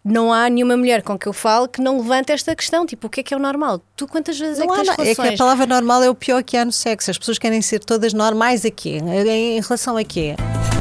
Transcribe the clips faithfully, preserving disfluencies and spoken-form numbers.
não há nenhuma mulher com que eu falo que não levante esta questão, tipo, o que é que é o normal? Tu quantas vezes não é que tens há, relações? É que a palavra normal é o pior que há no sexo. As pessoas querem ser todas normais aqui. Em relação a quê?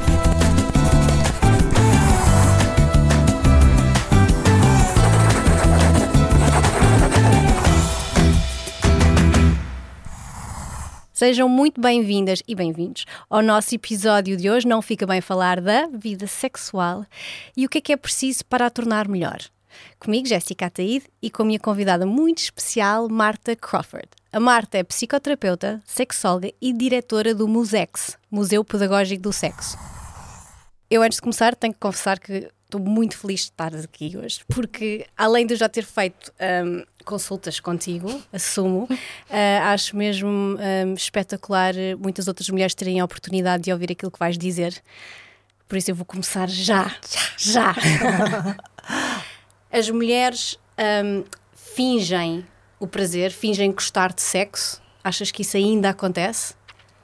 Sejam muito bem-vindas e bem-vindos ao nosso episódio de hoje. Não fica bem falar da vida sexual e o que é que é preciso para a tornar melhor. Comigo, Jéssica Ataíde, e com a minha convidada muito especial, Marta Crawford. A Marta é psicoterapeuta, sexóloga e diretora do MUSEX, Museu Pedagógico do Sexo. Eu, antes de começar, tenho que confessar que estou muito feliz de estar aqui hoje, porque além de eu já ter feito um, consultas contigo, assumo, uh, acho mesmo um, espetacular muitas outras mulheres terem a oportunidade de ouvir aquilo que vais dizer. Por isso eu vou começar já, já, já. As mulheres um, fingem o prazer, fingem gostar de sexo. Achas que isso ainda acontece?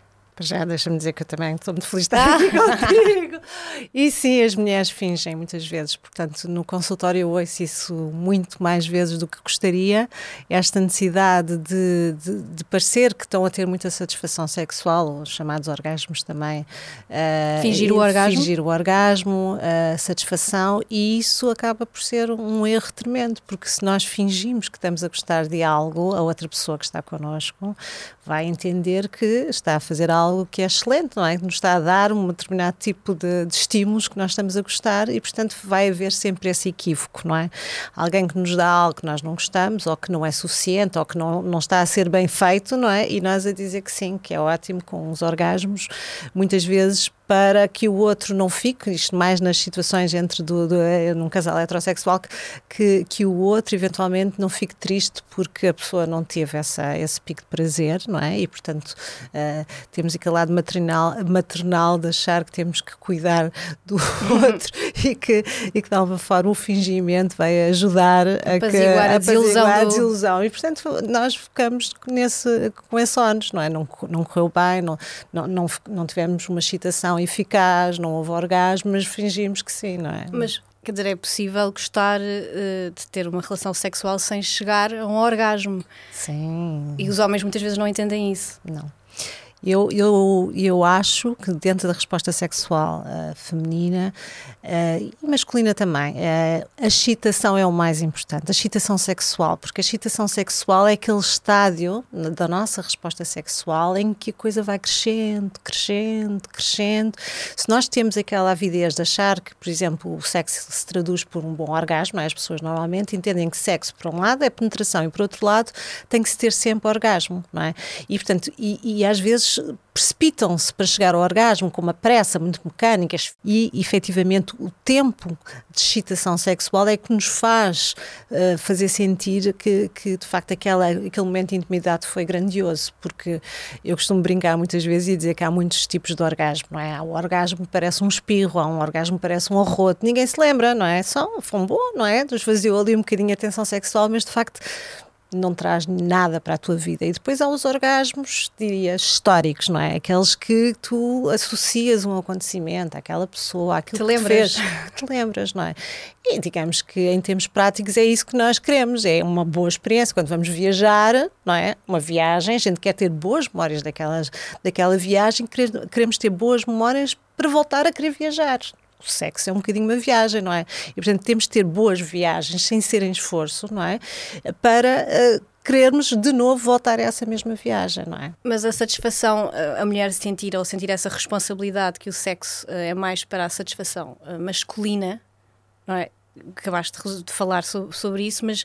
Já deixa-me dizer que eu também estou muito feliz de estar aqui contigo. E sim, as mulheres fingem muitas vezes, portanto no consultório eu ouço isso muito mais vezes do que gostaria, esta necessidade de, de, de parecer que estão a ter muita satisfação sexual, os chamados orgasmos também. Uh, fingir o orgasmo? Fingir o orgasmo, a satisfação, e isso acaba por ser um erro tremendo, porque se nós fingimos que estamos a gostar de algo, a outra pessoa que está connosco vai entender que está a fazer algo algo que é excelente, não é? Que nos está a dar um determinado tipo de, de estímulos que nós estamos a gostar e, portanto, vai haver sempre esse equívoco, não é? Alguém que nos dá algo que nós não gostamos ou que não é suficiente ou que não, não está a ser bem feito, não é? E nós a dizer que sim, que é ótimo, com os orgasmos, muitas vezes para que o outro não fique, isto mais nas situações entre do, do, num casal heterossexual, que, que, que o outro eventualmente não fique triste porque a pessoa não teve essa, esse pico de prazer, não é? E, portanto, uh, temos aquele lado maternal, maternal de achar que temos que cuidar do outro e, que, e que de alguma forma o fingimento vai ajudar a, apaziguar que, a, a desilusão, apaziguar do... a desilusão. E, portanto, nós ficamos nesse, com esse ónus, não é? Não, não correu bem, não, não, não, não tivemos uma excitação eficaz, não houve orgasmo, mas fingimos que sim, não é? Mas, quer dizer, é possível gostar uh, de ter uma relação sexual sem chegar a um orgasmo. Sim. E os homens muitas vezes não entendem isso. Não. Eu, eu, eu acho que dentro da resposta sexual uh, feminina uh, e masculina também, uh, a excitação é o mais importante, a excitação sexual, porque a excitação sexual é aquele estádio da nossa resposta sexual em que a coisa vai crescendo, crescendo, crescendo. Se nós temos aquela avidez de achar que, por exemplo, o sexo se traduz por um bom orgasmo, não é? As pessoas normalmente entendem que sexo, por um lado, é penetração e, por outro lado, tem que se ter sempre orgasmo, não é? E, portanto, e, e às vezes precipitam-se para chegar ao orgasmo com uma pressa muito mecânica e, efetivamente, o tempo de excitação sexual é que nos faz uh, fazer sentir que, que de facto, aquela, aquele momento de intimidade foi grandioso, porque eu costumo brincar muitas vezes e dizer que há muitos tipos de orgasmo, não é? Há o orgasmo que parece um espirro, há um orgasmo que parece um arroto, ninguém se lembra, não é? Só foi um bom, não é? Esvaziou ali um bocadinho a tensão sexual, mas de facto não traz nada para a tua vida. E depois há os orgasmos, diria, históricos, não é? Aqueles que tu associas um acontecimento àquela pessoa, àquilo te que lembras. te fez, que te lembras, não é? E digamos que em termos práticos é isso que nós queremos, é uma boa experiência. Quando vamos viajar, não é? Uma viagem, a gente quer ter boas memórias daquelas, daquela viagem, queremos ter boas memórias para voltar a querer viajar. O sexo é um bocadinho uma viagem, não é? E, portanto, temos de ter boas viagens, sem ser em esforço, não é? Para uh, querermos de novo voltar a essa mesma viagem, não é? Mas a satisfação, a mulher sentir ou sentir essa responsabilidade que o sexo uh, é mais para a satisfação uh, masculina, não é? Acabaste de falar so- sobre isso, mas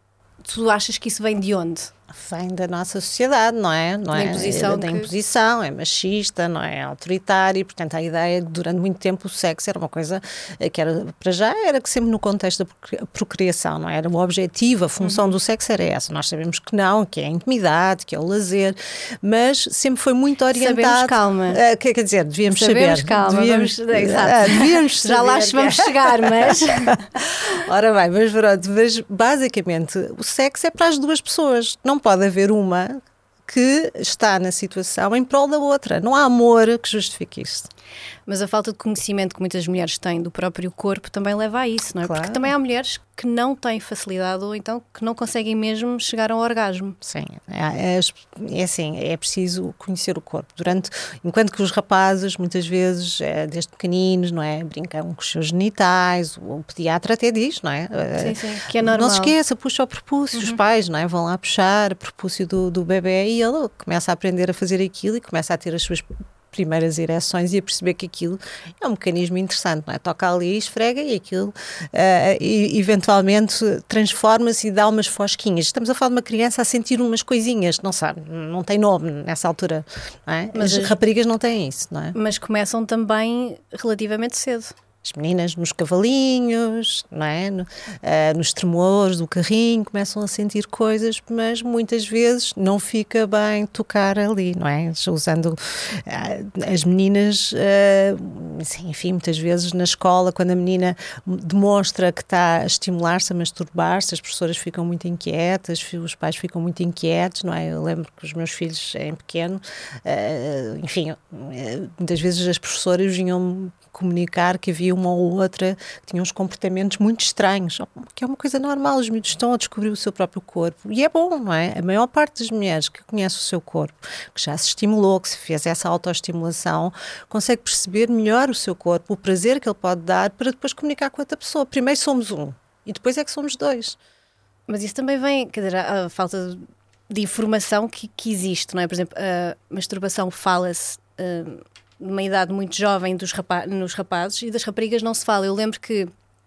tu achas que isso vem de onde? Vem da nossa sociedade, não é? Não da é? imposição. É da imposição, é machista, não é? É autoritário, portanto a ideia de durante muito tempo o sexo era uma coisa que era, para já, era que sempre no contexto da procriação, não é? Era o objetivo, a função uhum. do sexo era essa. Nós sabemos que não, que é a intimidade, que é o lazer, mas sempre foi muito orientado. Sabemos, calma. Uh, quer, quer dizer, devíamos sabemos, saber. calma. Devíamos, vamos, exato. Uh, devíamos saber. Já lá vamos chegar, mas... Ora bem, mas pronto, mas basicamente o sexo é para as duas pessoas, não pode haver uma que está na situação em prol da outra. Não há amor que justifique isto. Mas a falta de conhecimento que muitas mulheres têm do próprio corpo também leva a isso, não é? Claro. Porque também há mulheres que não têm facilidade ou então que não conseguem mesmo chegar ao orgasmo. Sim, é, é, é assim, é preciso conhecer o corpo. Durante, enquanto que os rapazes, muitas vezes, é, desde pequeninos, não é, brincam com os seus genitais, o, o pediatra até diz, não é? Sim, sim, que é normal. Não se esqueça, puxa o prepúcio, Uhum. os pais, não é, vão lá puxar o prepúcio do, do bebê e ele começa a aprender a fazer aquilo e começa a ter as suas primeiras ereções e a perceber que aquilo é um mecanismo interessante, não é? Toca ali, esfrega e aquilo uh, e, eventualmente transforma-se e dá umas fosquinhas. Estamos a falar de uma criança a sentir umas coisinhas, não sabe, não tem nome nessa altura, não é? Mas as, as raparigas não têm isso, não é? Mas começam também relativamente cedo. As meninas nos cavalinhos, não é? No, uh, nos tremores do carrinho, começam a sentir coisas, mas muitas vezes não fica bem tocar ali, não é? Usando uh, as meninas, uh, sim, enfim, muitas vezes na escola, quando a menina demonstra que está a estimular-se, a masturbar-se, as professoras ficam muito inquietas, os pais ficam muito inquietos, não é? Eu lembro que os meus filhos, em pequeno, uh, enfim, uh, muitas vezes as professoras vinham comunicar que havia uma ou outra que tinha uns comportamentos muito estranhos, que é uma coisa normal, os miúdos estão a descobrir o seu próprio corpo e é bom, não é? A maior parte das mulheres que conhece o seu corpo, que já se estimulou, que se fez essa autoestimulação, consegue perceber melhor o seu corpo, o prazer que ele pode dar para depois comunicar com outra pessoa. Primeiro somos um e depois é que somos dois. Mas isso também vem, quer dizer, a falta de informação que, que existe, não é? Por exemplo, a masturbação fala-se uh, numa idade muito jovem dos rapa- nos rapazes e das raparigas não se fala. Eu lembro que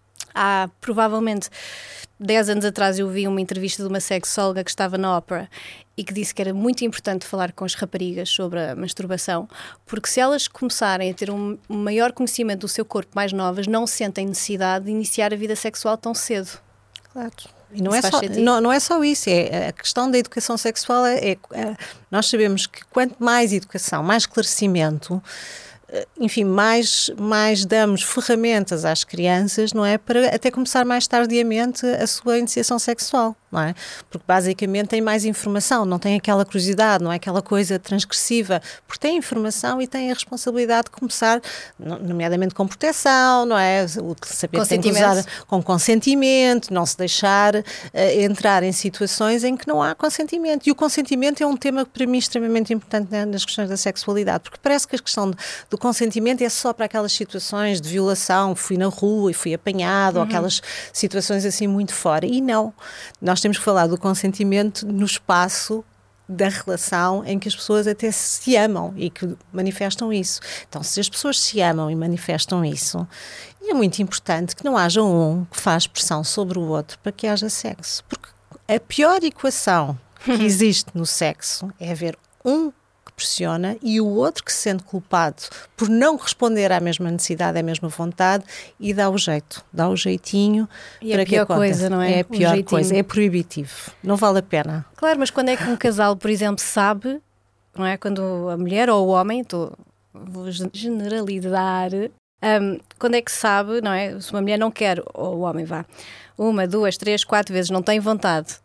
há provavelmente dez anos atrás eu vi uma entrevista de uma sexóloga que estava na ópera e que disse que era muito importante falar com as raparigas sobre a masturbação, porque se elas começarem a ter um maior conhecimento do seu corpo mais novas, não sentem necessidade de iniciar a vida sexual tão cedo. Claro. E não é, Isso só, faz sentido? não, não é só isso, é, a questão da educação sexual é, é, é nós sabemos que quanto mais educação, mais esclarecimento, enfim, mais, mais damos ferramentas às crianças, não é? Para até começar mais tardiamente a sua iniciação sexual, não é? Porque basicamente tem mais informação, não tem aquela curiosidade, não é aquela coisa transgressiva, porque tem informação e tem a responsabilidade de começar, nomeadamente com proteção, não é? O saber que tem que usar com consentimento, não se deixar uh, entrar em situações em que não há consentimento. E o consentimento é um tema para mim extremamente importante, né, nas questões da sexualidade, porque parece que a questão do consentimento é só para aquelas situações de violação, fui na rua e fui apanhado, uhum. ou aquelas situações assim muito fora. E não, nós temos que falar do consentimento no espaço da relação em que as pessoas até se amam e que manifestam isso. Então, se as pessoas se amam e manifestam isso, é muito importante que não haja um que faz pressão sobre o outro para que haja sexo. Porque a pior equação que existe no sexo é haver um pressiona e o outro que se sente culpado por não responder à mesma necessidade, à mesma vontade e dá o jeito, dá o jeitinho. E é a pior coisa, não é? É a pior coisa, é proibitivo, não vale a pena. Claro, mas quando é que um casal, por exemplo, sabe, não é? Quando a mulher ou o homem, estou, vou generalizar, um, quando é que sabe, não é? Se uma mulher não quer, ou o homem vá, uma, duas, três, quatro vezes, não tem vontade.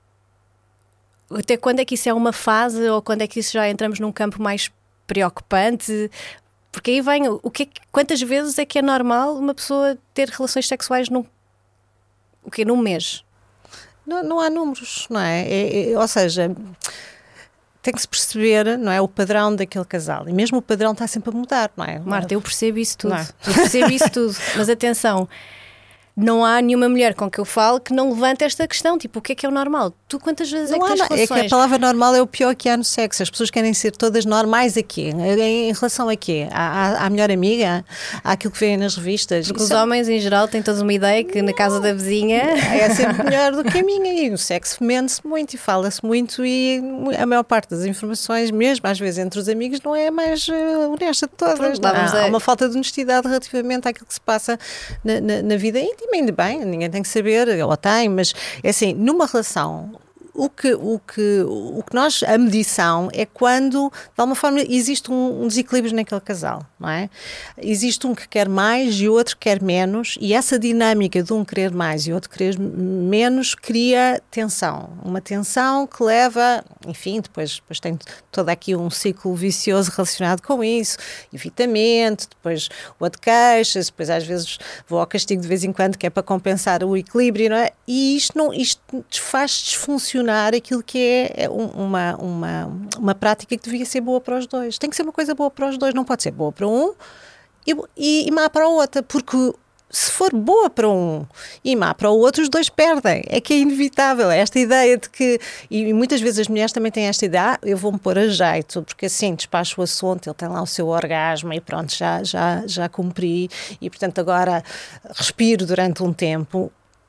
Até quando é que isso é uma fase ou quando é que isso já entramos num campo mais preocupante? Porque aí vem, o que, quantas vezes é que é normal uma pessoa ter relações sexuais num, o quê, num mês? Não, não há números, não é? É, é? Ou seja, tem que se perceber, não é, o padrão daquele casal. E mesmo o padrão está sempre a mudar, não é? Marta, eu percebo isso tudo. É? Eu percebo isso tudo. Mas atenção, não há nenhuma mulher com que eu falo que não levante esta questão, tipo, o que é que é o normal? Tu quantas vezes não é que tens há, relações? É que a palavra normal é o pior que há no sexo. As pessoas querem ser todas normais aqui. Em, em relação a quê? À, à, à melhor amiga? Àquilo que vem nas revistas? Porque Isso os homens, em geral, têm todos uma ideia que não. Na casa da vizinha é sempre melhor do que a minha. E o sexo mente-se muito e fala-se muito e a maior parte das informações, mesmo às vezes entre os amigos, não é a mais uh, honesta de todas. Não, há, há uma falta de honestidade relativamente àquilo que se passa na, na, na vida íntima. Ainda bem, ninguém tem que saber, ou tem, mas é assim, numa relação, o que, o que, o que nós, a medição é quando, de alguma forma, existe um, um desequilíbrio naquele casal, não é? Existe um que quer mais e o outro quer menos, e essa dinâmica de um querer mais e outro querer menos cria tensão. Uma tensão que leva, enfim, depois, depois tem todo aqui um ciclo vicioso relacionado com isso, evitamento, depois o outro queixa-se, depois às vezes vou ao castigo de vez em quando, que é para compensar o equilíbrio, não é? E isto, não, isto faz desfuncionar aquilo que é uma, uma, uma prática que devia ser boa para os dois. Tem que ser uma coisa boa para os dois, não pode ser boa para um e, e, e má para o outro, porque se for boa para um e má para o outro, os dois perdem. É que é inevitável. É esta ideia de que, e muitas vezes as mulheres também têm esta ideia, ah, eu vou-me pôr a jeito, porque assim despacho o assunto, ele tem lá o seu orgasmo e pronto, já, já, já cumpri e portanto agora respiro durante um tempo.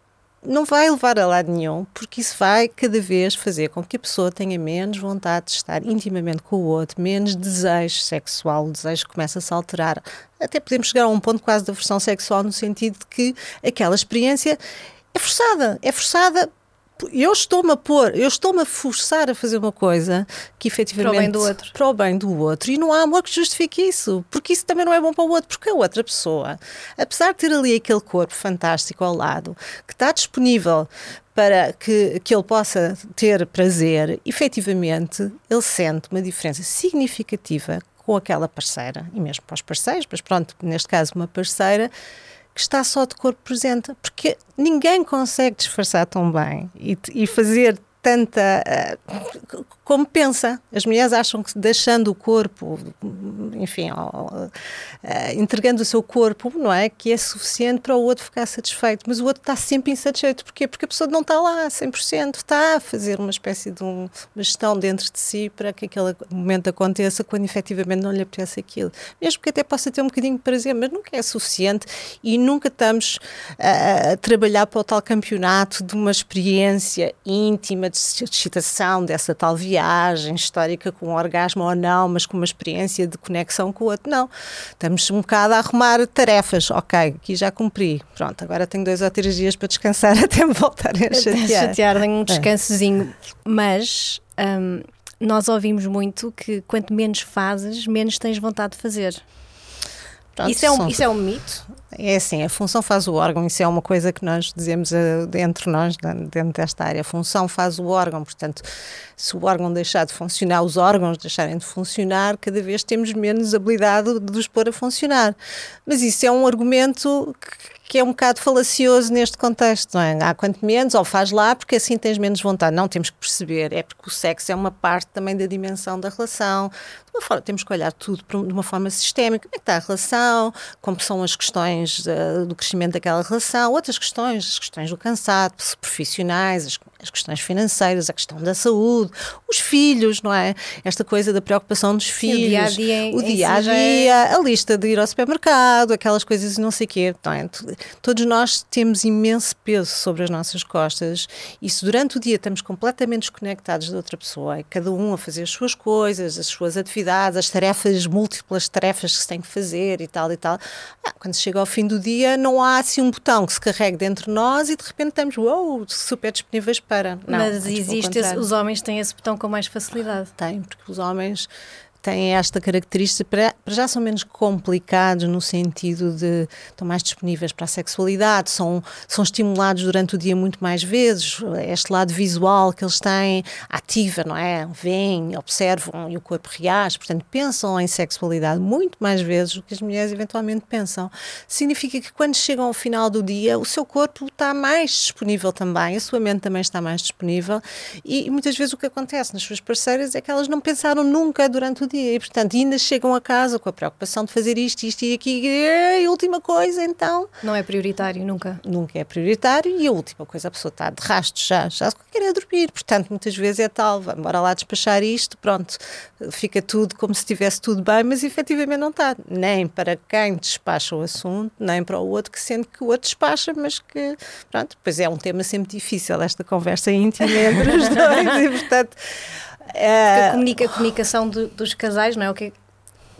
Não vai levar a lado nenhum, porque isso vai cada vez fazer com que a pessoa tenha menos vontade de estar intimamente com o outro, menos desejo sexual, o desejo começa-se a alterar. Até podemos chegar a um ponto quase da aversão sexual, no sentido de que aquela experiência é forçada, é forçada. Eu estou-me a pôr, eu estou-me a forçar a fazer uma coisa que efetivamente... Para o bem do outro. Para o bem do outro. E não há amor que justifique isso. Porque isso também não é bom para o outro. Porque a outra pessoa, apesar de ter ali aquele corpo fantástico ao lado, que está disponível para que, que ele possa ter prazer, efetivamente, ele sente uma diferença significativa com aquela parceira. E mesmo para os parceiros, mas pronto, neste caso uma parceira, que está só de corpo presente, porque ninguém consegue disfarçar tão bem e, e fazer tanta... Uh, como pensa. As mulheres acham que deixando o corpo, enfim, uh, uh, entregando o seu corpo, não é? Que é suficiente para o outro ficar satisfeito. Mas o outro está sempre insatisfeito. Porquê? Porque a pessoa não está lá cem por cento, está a fazer uma espécie de um, uma gestão dentro de si para que aquele momento aconteça quando efetivamente não lhe apetece aquilo. Mesmo que até possa ter um bocadinho de prazer, mas nunca é suficiente e nunca estamos uh, a trabalhar para o tal campeonato de uma experiência íntima, de excitação, dessa tal viagem histórica com um orgasmo ou não, mas com uma experiência de conexão com o outro. Não. Estamos um bocado a arrumar tarefas. Ok, aqui já cumpri. Pronto, agora tenho dois ou três dias para descansar até me voltar a chatear. chatear, tenho um descansozinho. É. Mas hum, nós ouvimos muito que quanto menos fazes, menos tens vontade de fazer. Pronto, isso, é um, isso é um mito? É assim, a função faz o órgão, isso é uma coisa que nós dizemos uh, entre nós, dentro desta área. A função faz o órgão, portanto, se o órgão deixar de funcionar, os órgãos deixarem de funcionar, cada vez temos menos habilidade de os pôr a funcionar. Mas isso é um argumento que, que é um bocado falacioso neste contexto, não é? Há quanto menos, ou faz lá, porque assim tens menos vontade. Não, temos que perceber, é porque o sexo é uma parte também da dimensão da relação. De uma forma, temos que olhar tudo de uma forma sistémica. Como é que está a relação? Como são as questões Uh, do crescimento daquela relação, outras questões, as questões do cansado, profissionais, as, as questões financeiras, a questão da saúde, os filhos, não é? Esta coisa da preocupação dos filhos, o dia-a-dia, o dia-a-dia, a lista de ir ao supermercado, aquelas coisas e não sei o quê. Não é? Todos nós temos imenso peso sobre as nossas costas e se durante o dia estamos completamente desconectados de outra pessoa, e cada um a fazer as suas coisas, as suas atividades, as tarefas, múltiplas tarefas que se tem que fazer e tal e tal, ah, quando chega ao fim do dia não há assim um botão que se carregue dentro de nós e de repente estamos uou, super disponíveis para... Não, mas existe esse, os homens têm esse botão com mais facilidade. Tem, porque os homens têm esta característica, para, para já são menos complicados no sentido de estão mais disponíveis para a sexualidade, são, são estimulados durante o dia muito mais vezes, este lado visual que eles têm ativa, não é? Vêm, observam e o corpo reage, portanto pensam em sexualidade muito mais vezes do que as mulheres eventualmente pensam. Significa que quando chegam ao final do dia o seu corpo está mais disponível também, a sua mente também está mais disponível e, e muitas vezes o que acontece nas suas parceiras é que elas não pensaram nunca durante o dia e, portanto, ainda chegam a casa com a preocupação de fazer isto, isto e aqui e a última coisa, então... Não é prioritário, nunca. Nunca é prioritário e a última coisa, a pessoa está de rastro já, já quer é dormir, portanto, muitas vezes é tal, bora lá despachar isto, pronto, fica tudo como se estivesse tudo bem, mas efetivamente não está, nem para quem despacha o assunto, nem para o outro que sente que o outro despacha, mas que, pronto, pois é um tema sempre difícil, esta conversa íntima entre os dois e, portanto... Uh, a, comunica, a comunicação do, dos casais, não é? O que,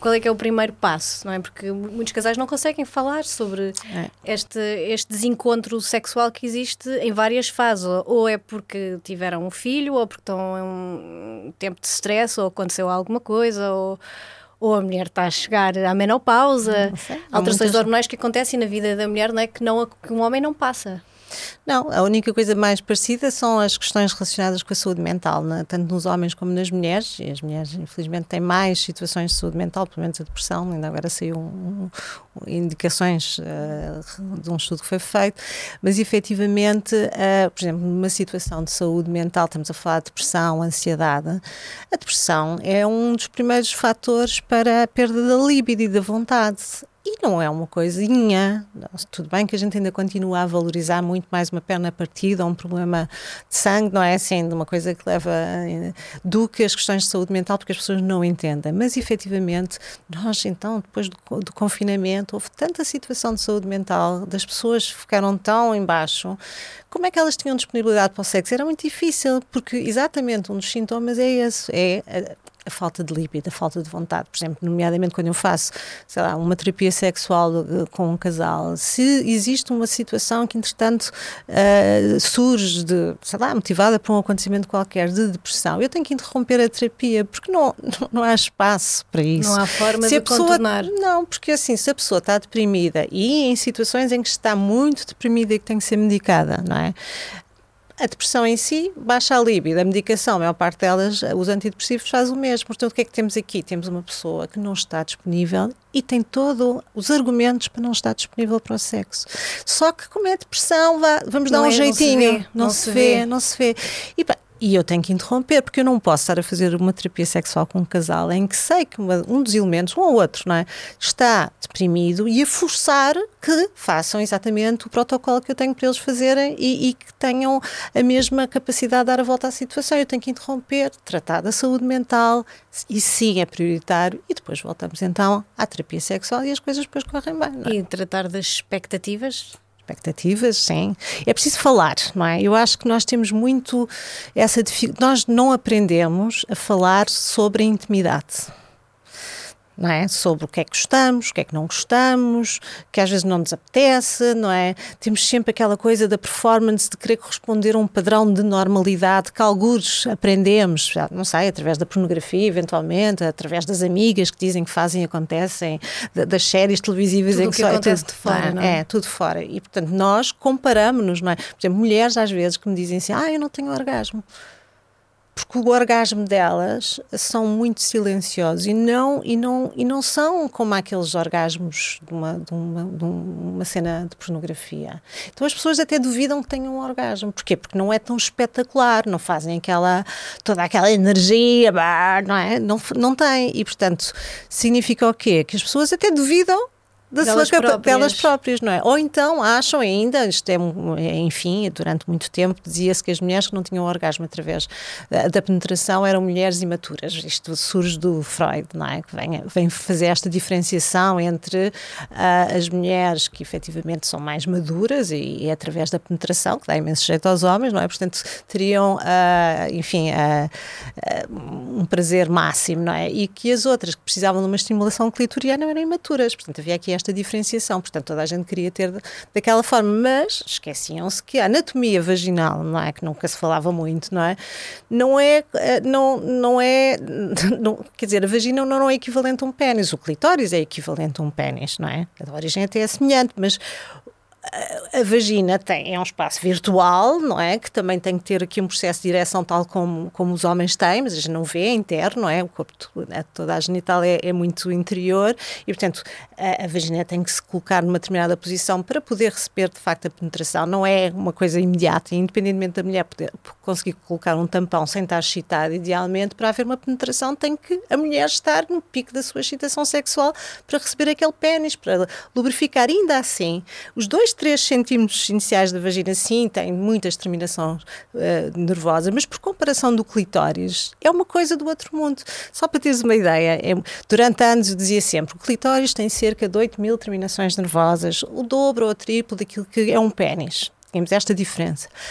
qual é que é o primeiro passo, não é? Porque muitos casais não conseguem falar sobre é. este, este desencontro sexual que existe em várias fases, ou é porque tiveram um filho, ou porque estão em um tempo de stress, ou aconteceu alguma coisa, ou, ou a mulher está a chegar à menopausa, alterações muitas... hormonais que acontecem na vida da mulher, não é? Que, não, que um homem não passa. Não, a única coisa mais parecida são as questões relacionadas com a saúde mental, né? Tanto nos homens como nas mulheres, e as mulheres infelizmente têm mais situações de saúde mental, pelo menos a depressão, ainda agora saiu um, um, indicações uh, de um estudo que foi feito, mas efetivamente, uh, por exemplo, numa situação de saúde mental, estamos a falar de depressão, ansiedade, a depressão é um dos primeiros fatores para a perda da libido e da vontade. E não é uma coisinha, tudo bem que a gente ainda continua a valorizar muito mais uma perna partida ou um problema de sangue, não é assim, de uma coisa que leva, do que as questões de saúde mental, porque as pessoas não entendem, mas efetivamente nós então, depois do, do confinamento, houve tanta situação de saúde mental, das pessoas ficaram tão em baixo, como é que elas tinham disponibilidade para o sexo? Era muito difícil, porque exatamente um dos sintomas é esse, é a, a falta de libido, a falta de vontade. Por exemplo, nomeadamente quando eu faço, sei lá, uma terapia sexual uh, com um casal, se existe uma situação que, entretanto, uh, surge, de, sei lá, motivada por um acontecimento qualquer de depressão, eu tenho que interromper a terapia, porque não, não, não há espaço para isso. Não há forma se de pessoa, contornar. Não, porque assim, se a pessoa está deprimida e em situações em que está muito deprimida e que tem que ser medicada, não é? A depressão em si baixa a libido, a medicação, a maior parte delas, os antidepressivos faz o mesmo. Portanto, o que é que temos aqui? Temos uma pessoa que não está disponível e tem todos os argumentos para não estar disponível para o sexo. Só que como é depressão, vá, vamos dar não um é, jeitinho. Não se vê, não, não se se vê, vê, não se vê. E pá, E eu tenho que interromper, porque eu não posso estar a fazer uma terapia sexual com um casal em que sei que uma, um dos elementos, um ou outro, não é, está deprimido e a forçar que façam exatamente o protocolo que eu tenho para eles fazerem e, e que tenham a mesma capacidade de dar a volta à situação. Eu tenho que interromper, tratar da saúde mental, e sim, é prioritário, e depois voltamos então à terapia sexual e as coisas depois correm bem, não é? E tratar das expectativas... Expectativas, sim. É preciso falar, não é? Eu acho que nós temos muito essa dificuldade. Nós não aprendemos a falar sobre a intimidade, não é? Sobre o que é que gostamos, o que é que não gostamos, que às vezes não nos apetece, não é? Temos sempre aquela coisa da performance, de querer corresponder a um padrão de normalidade que algures aprendemos, não sei, através da pornografia, eventualmente, através das amigas que dizem que fazem e acontecem, das séries televisivas tudo em que, que só acontece é tudo, de fora, não é? É, tudo fora. E, portanto, nós comparamos-nos, não é? Por exemplo, mulheres às vezes que me dizem assim, ah, eu não tenho orgasmo. Porque o orgasmo delas são muito silenciosos e não, e não, e não são como aqueles orgasmos de uma, de, uma, de uma cena de pornografia. Então as pessoas até duvidam que tenham um orgasmo. Porquê? Porque não é tão espetacular, não fazem aquela, toda aquela energia, não é? Não, não tem. E, portanto, significa o quê? Que as pessoas até duvidam da delas, sua próprias. delas próprias, não é? Ou então acham ainda, isto é, enfim, durante muito tempo dizia-se que as mulheres que não tinham orgasmo através da, da penetração eram mulheres imaturas. Isto surge do Freud, não é? Que vem, vem fazer esta diferenciação entre uh, as mulheres que efetivamente são mais maduras e, e é através da penetração, que dá imenso jeito aos homens, não é? Portanto, teriam, uh, enfim, uh, uh, um prazer máximo, não é? E que as outras que precisavam de uma estimulação clitoriana eram imaturas. Portanto, havia aqui esta esta diferenciação, portanto toda a gente queria ter daquela forma, mas esqueciam-se que a anatomia vaginal, não é, que nunca se falava muito, não é, não é, não, não é, não, quer dizer, a vagina não é equivalente a um pénis, o clitóris é equivalente a um pénis, não é, a origem até é semelhante, mas a vagina tem, é um espaço virtual, não é? Que também tem que ter aqui um processo de direção tal como, como os homens têm, mas a gente não vê, é interno, não é? O corpo, toda a genital é, é muito interior e, portanto, a, a vagina tem que se colocar numa determinada posição para poder receber, de facto, a penetração. Não é uma coisa imediata, independentemente da mulher poder conseguir colocar um tampão sem estar excitada, idealmente, para haver uma penetração, tem que a mulher estar no pico da sua excitação sexual para receber aquele pénis, para lubrificar. Ainda assim, os dois três centímetros iniciais da vagina, sim, tem muitas terminações uh, nervosas, mas por comparação do clitóris, é uma coisa do outro mundo. Só para teres uma ideia, é, durante anos eu dizia sempre, o clitóris tem cerca de oito mil terminações nervosas, o dobro ou o triplo daquilo que é um pénis. Temos esta diferença.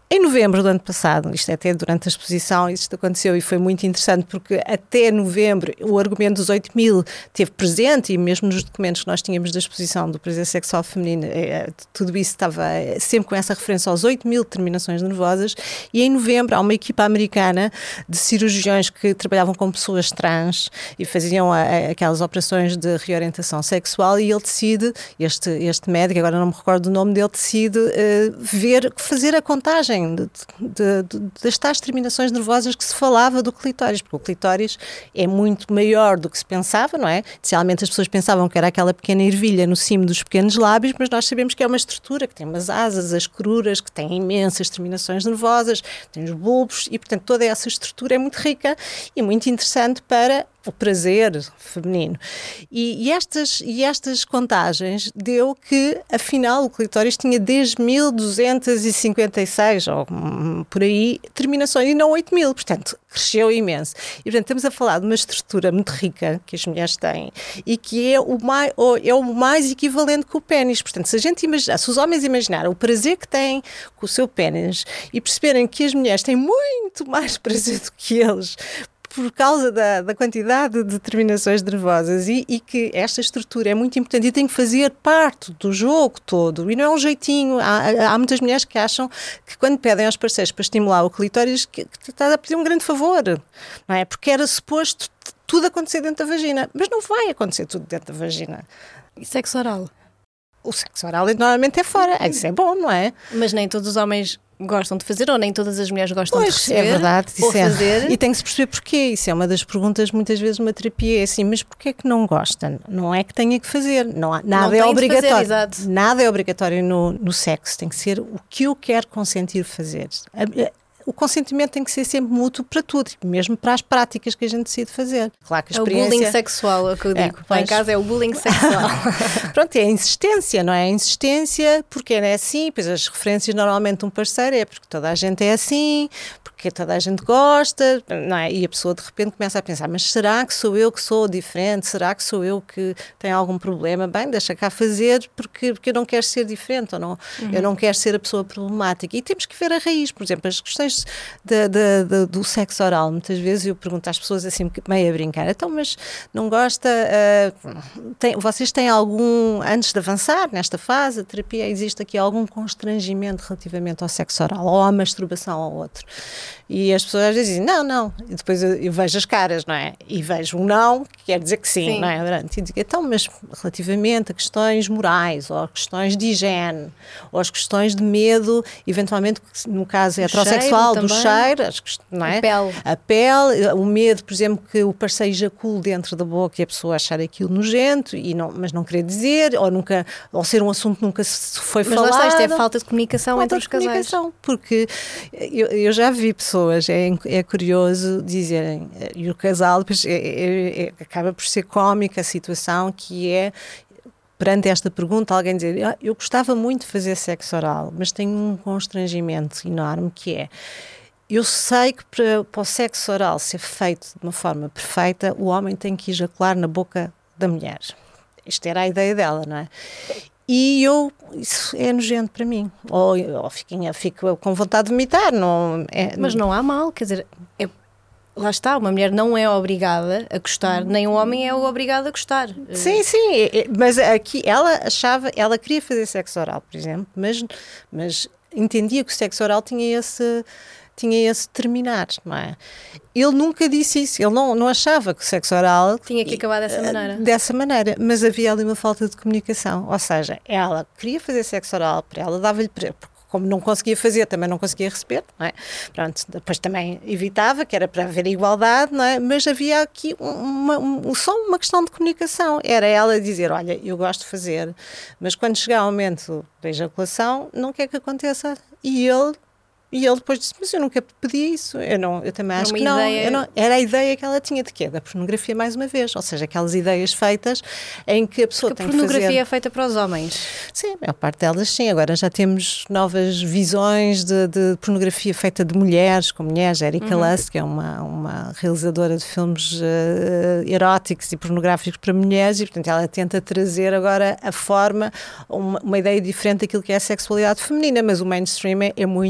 Em novembro do ano passado, isto é até durante a exposição, isto aconteceu e foi muito interessante porque até novembro o argumento dos oito mil teve presente e mesmo nos documentos que nós tínhamos da exposição do prazer sexual feminino, eh, tudo isso estava sempre com essa referência aos oito mil terminações nervosas e em novembro há uma equipa americana de cirurgiões que trabalhavam com pessoas trans e faziam a, a, aquelas operações de reorientação sexual e ele decide, este, este médico, agora não me recordo do nome dele, decide uh, ver, fazer a contagem De, de, de, das tais terminações nervosas que se falava do clitóris, porque o clitóris é muito maior do que se pensava, não é? Inicialmente as pessoas pensavam que era aquela pequena ervilha no cimo dos pequenos lábios, mas nós sabemos que é uma estrutura que tem umas asas, as cruras, que tem imensas terminações nervosas, tem os bulbos e, portanto, toda essa estrutura é muito rica e muito interessante para o prazer feminino. E, e, estas, e estas contagens deu que, afinal, o clitóris tinha dez mil duzentos e cinquenta e seis, ou hum, por aí, terminações, e não oito mil. Portanto, cresceu imenso. E, portanto, estamos a falar de uma estrutura muito rica que as mulheres têm e que é o mais, é o mais equivalente com o pénis. Portanto, se a gente imaginar, se os homens imaginaram o prazer que têm com o seu pénis e perceberem que as mulheres têm muito mais prazer do que eles, por causa da, da quantidade de terminações nervosas e, e que esta estrutura é muito importante e tem que fazer parte do jogo todo e não é um jeitinho, há, há muitas mulheres que acham que quando pedem aos parceiros para estimular o clitóris que, que está a pedir um grande favor, não é? Porque era suposto tudo acontecer dentro da vagina, mas não vai acontecer tudo dentro da vagina. E sexo oral? O sexo oral normalmente é fora, isso é bom, não é? Mas nem todos os homens gostam de fazer ou nem todas as mulheres gostam pois, de receber? É verdade, ou isso é. fazer. E tem que se perceber porquê. Isso é uma das perguntas, muitas vezes, uma terapia é assim, mas porquê é que não gosta? Não é que tenha que fazer, não há, nada não é obrigatório. Fazer, exato. Nada é obrigatório no, no sexo, tem que ser o que eu quero consentir fazer. O consentimento tem que ser sempre mútuo para tudo, mesmo para as práticas que a gente decide fazer. Claro que a experiência... É o bullying sexual, é o que eu digo. É, Lá em casa é o bullying sexual. Pronto, é a insistência, não é? A insistência, porque é assim, pois as referências normalmente de um parceiro é porque toda a gente é assim, porque toda a gente gosta, não é? E a pessoa de repente começa a pensar, mas será que sou eu que sou diferente? Será que sou eu que tenho algum problema? Bem, deixa cá fazer porque, porque eu não quero ser diferente, ou não, uhum. eu não quero ser a pessoa problemática. E temos que ver a raiz, por exemplo, as questões De, de, de, do sexo oral, muitas vezes eu pergunto às pessoas assim, meio a brincar, então, mas não gosta, uh, tem, vocês têm algum, antes de avançar nesta fase, a terapia, existe aqui algum constrangimento relativamente ao sexo oral, ou à masturbação ao outro? E as pessoas às vezes dizem, não, não, e depois eu, eu vejo as caras, não é? E vejo um não, que quer dizer que sim, sim. não é? E digo, então, mas relativamente a questões morais, ou a questões de higiene, ou as questões de medo, eventualmente, no caso heterossexual, do cheiro, não é? A pele. A pele, o medo, por exemplo, que o parceiro ejacule dentro da boca e a pessoa achar aquilo nojento, e não, mas não querer dizer, ou, nunca, ou ser um assunto que nunca se foi mas falado. Mas lá está, isto é falta de comunicação falta entre os de comunicação, casais. Porque eu, eu já vi pessoas, é, é curioso dizerem, e o casal depois, é, é, é, acaba por ser cómica a situação, que é perante esta pergunta, alguém dizer, ah, eu gostava muito de fazer sexo oral, mas tenho um constrangimento enorme que é, eu sei que para, para o sexo oral ser feito de uma forma perfeita, o homem tem que ejacular na boca da mulher. Isto era a ideia dela, não é? E eu, isso é nojento para mim. Ou, ou fico, fico com vontade de vomitar. Não, é, mas não há mal, quer dizer, é, lá está, uma mulher não é obrigada a gostar, nem um homem é obrigado a gostar. Sim, sim, é, é, mas aqui ela achava, ela queria fazer sexo oral, por exemplo, mas, mas entendia que o sexo oral tinha esse... tinha esse terminar, não é? Ele nunca disse isso, ele não, não achava que o sexo oral... Tinha que acabar dessa maneira. Dessa maneira, mas havia ali uma falta de comunicação, ou seja, ela queria fazer sexo oral para ela, dava-lhe... como não conseguia fazer, também não conseguia receber, não é? Pronto, depois também evitava, que era para haver igualdade, não é? Mas havia aqui uma, um, só uma questão de comunicação, era ela dizer, olha, eu gosto de fazer, mas quando chegar ao momento da ejaculação, não quer que aconteça, e ele... E ele depois disse, mas eu nunca pedi isso, eu, não, eu também acho que não. Eu não. Era a ideia que ela tinha de quê? Da pornografia mais uma vez, ou seja, aquelas ideias feitas em que a pessoa Porque tem que fazer... a pornografia é feita para os homens. Sim, a maior parte delas sim, agora já temos novas visões de, de pornografia feita de mulheres, com mulheres, Erika uhum. Lust, que é uma, uma realizadora de filmes uh, eróticos e pornográficos para mulheres, e portanto ela tenta trazer agora a forma, uma, uma ideia diferente daquilo que é a sexualidade feminina, mas o mainstream é, é muito, muito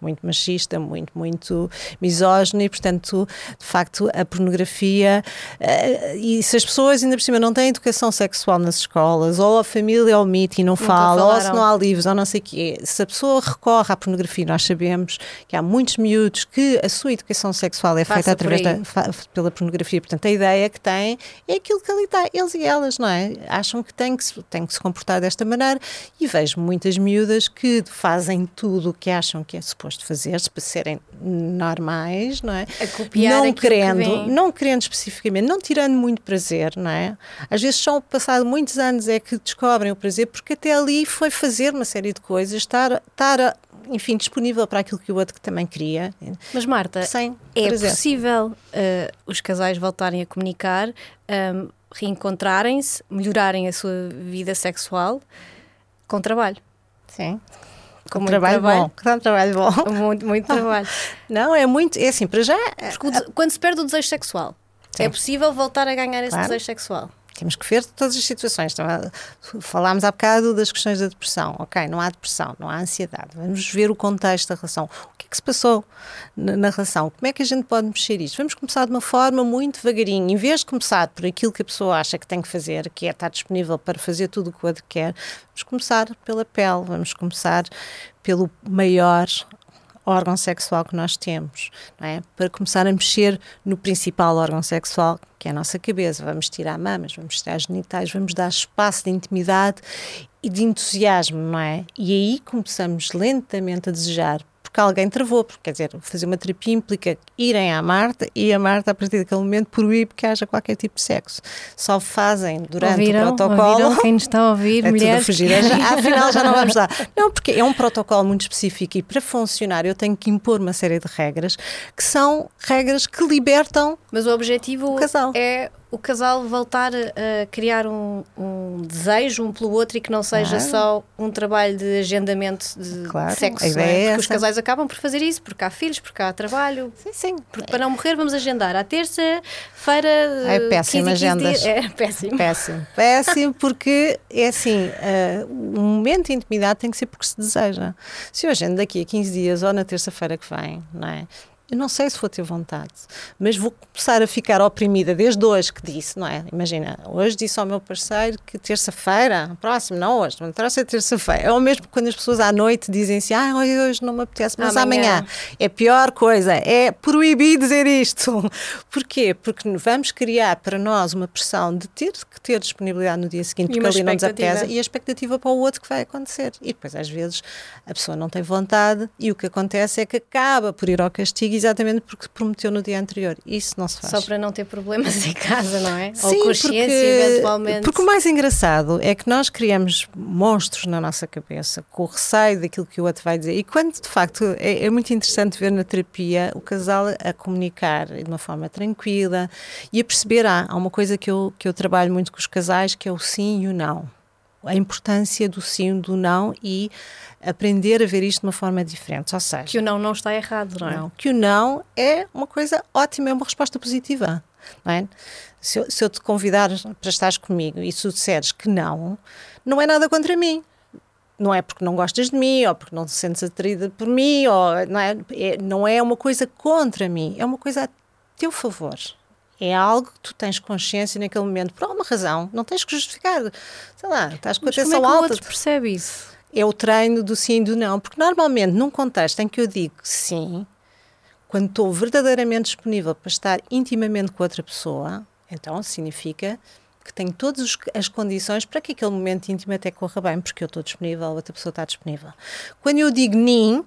muito machista, muito, muito misógino e, portanto, de facto, a pornografia, uh, e se as pessoas ainda por cima não têm educação sexual nas escolas, ou a família omite e não Nunca fala, ou falaram. se não há livros, ou não sei o quê, se a pessoa recorre à pornografia, nós sabemos que há muitos miúdos que a sua educação sexual é Passa feita por através aí. da, fa- pela pornografia, portanto, a ideia que têm é aquilo que ali está, eles e elas, não é? Acham que têm que se, têm que se comportar desta maneira e vejo muitas miúdas que fazem tudo o que acham que é suposto fazer, para serem normais, não é? A copiar não aquilo que querendo, vem. não querendo especificamente, não tirando muito prazer, não é? Às vezes só passado muitos anos é que descobrem o prazer, porque até ali foi fazer uma série de coisas, estar, estar enfim, disponível para aquilo que o outro que também queria. Mas Marta, Sem é prazer. possível uh, os casais voltarem a comunicar, um, reencontrarem-se, melhorarem a sua vida sexual com trabalho? Sim. Com Com muito trabalho, trabalho. bom. Com trabalho bom. Muito, muito trabalho. Não, é muito, é assim, para já Porque o de- quando se perde o desejo sexual, Sim. é possível voltar a ganhar esse Claro. desejo sexual? temos que ver todas as situações. Então, falámos há bocado das questões da depressão. Ok, não há depressão, não há ansiedade. Vamos ver o contexto da relação. O que é que se passou na, na relação? Como é que a gente pode mexer isto? Vamos começar de uma forma muito devagarinho. Em vez de começar por aquilo que a pessoa acha que tem que fazer, que é estar disponível para fazer tudo o que o outro quer, vamos começar pela pele, vamos começar pelo maior órgão sexual que nós temos, não é? Para começar a mexer no principal órgão sexual, que é a nossa cabeça. Vamos tirar mamas, vamos tirar genitais, vamos dar espaço de intimidade e de entusiasmo, não é? E aí começamos lentamente a desejar, porque alguém travou, porque quer dizer, fazer uma terapia implica irem à Marta e a Marta a partir daquele momento proíbe que haja qualquer tipo de sexo. Só fazem durante ouviram, o protocolo. Ouviram? Quem nos está a ouvir, É mulheres. tudo a fugir. Já, afinal já não vamos dar. Não, porque é um protocolo muito específico e para funcionar eu tenho que impor uma série de regras que são regras que libertam. Mas o objetivo O casal. é o casal voltar a criar um, um desejo um pelo outro e que não seja Claro. só um trabalho de agendamento de Claro, sexo. a não é? ideia é Porque os essa. casais acabam por fazer isso, porque há filhos, porque há trabalho. Sim, sim. Porque para não morrer vamos agendar à terça-feira. É eh, péssimo quinze e quinze agendas. dias. É péssimo. Péssimo. Péssimo porque é assim, uh, o momento de intimidade tem que ser porque se deseja. Se eu agendo daqui a quinze dias ou na terça-feira que vem, não é? Eu não sei se vou ter vontade, mas vou começar a ficar oprimida desde hoje que disse, não é? Imagina, hoje disse ao meu parceiro que terça-feira, próximo, não hoje, não interessa é terça-feira. É o mesmo quando as pessoas à noite dizem assim, ah, hoje não me apetece, mas Amanhã. amanhã. É a pior coisa, é proibir dizer isto. Porquê? Porque vamos criar para nós uma pressão de ter que ter disponibilidade no dia seguinte, E porque uma ali não nos expectativa. apetece, e a expectativa para o outro que vai acontecer. E depois, às vezes, a pessoa não tem vontade e o que acontece é que acaba por ir ao castigo exatamente porque prometeu no dia anterior. Isso não se faz. Só para não ter problemas em casa, não é? Sim, Ou consciência, porque, eventualmente. porque o mais engraçado é que nós criamos monstros na nossa cabeça com o receio daquilo que o outro vai dizer. E quando, de facto, é, é muito interessante ver na terapia o casal a comunicar de uma forma tranquila e a perceber, há, há uma coisa que eu, que eu trabalho muito com os casais, que é o sim e o não. A importância do sim e do não e aprender a ver isto de uma forma diferente. Ou seja, Que o não não está errado, não é? não, que o não é uma coisa ótima, é uma resposta positiva. Não é? Se, eu, se eu te convidar para estares comigo e se tu disseres que não, não é nada contra mim. Não é porque não gostas de mim ou porque não te sentes atraída por mim, ou, não, é, é, não é uma coisa contra mim, é uma coisa a teu favor. É algo que tu tens consciência naquele momento, por alguma razão, não tens que justificar. Sei lá, estás com a Mas como atenção é que o alta. outro percebe isso? É o treino do sim e do não, porque normalmente num contexto em que eu digo sim, quando estou verdadeiramente disponível para estar intimamente com outra pessoa, então significa que tenho todas as condições para que aquele momento íntimo até corra bem, porque eu estou disponível, a outra pessoa está disponível. Quando eu digo nim,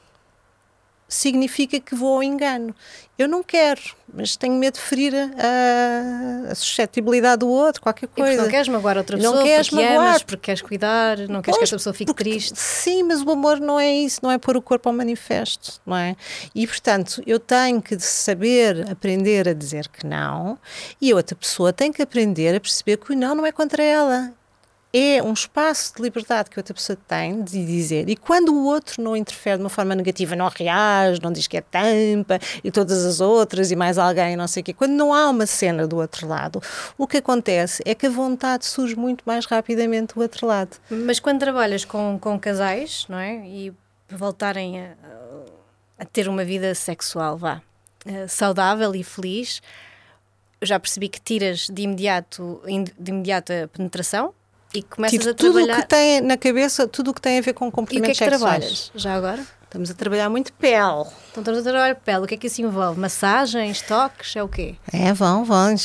significa que vou ao engano. Eu não quero, mas tenho medo de ferir a, a suscetibilidade do outro, qualquer E porque coisa. não queres magoar outra Não pessoa, queres porque magoar. amas, porque queres cuidar, não queres que Pois, essa pessoa fique porque- triste. Sim, mas o amor não é isso, não é pôr o corpo ao manifesto, não é? E, portanto, eu tenho que saber aprender a dizer que não e a outra pessoa tem que aprender a perceber que o não não é contra ela. É um espaço de liberdade que a outra pessoa tem de dizer. E quando o outro não interfere de uma forma negativa, não reage, não diz que é tampa e todas as outras e mais alguém, não sei o quê. Quando não há uma cena do outro lado, o que acontece é que a vontade surge muito mais rapidamente do outro lado. Mas quando trabalhas com, com casais, não é? E voltarem a, a ter uma vida sexual, vá, uh, saudável e feliz, eu já percebi que tiras de imediato, de imediato a penetração e começas Tiro a trabalhar... tudo o que tem na cabeça, tudo o que tem a ver com E o que comportamentos é que sexuais. trabalhas já agora? Estamos a trabalhar muito pele. Então estamos a trabalhar pele, o que é que isso envolve? Massagens, toques, é o quê? É, vão, vão.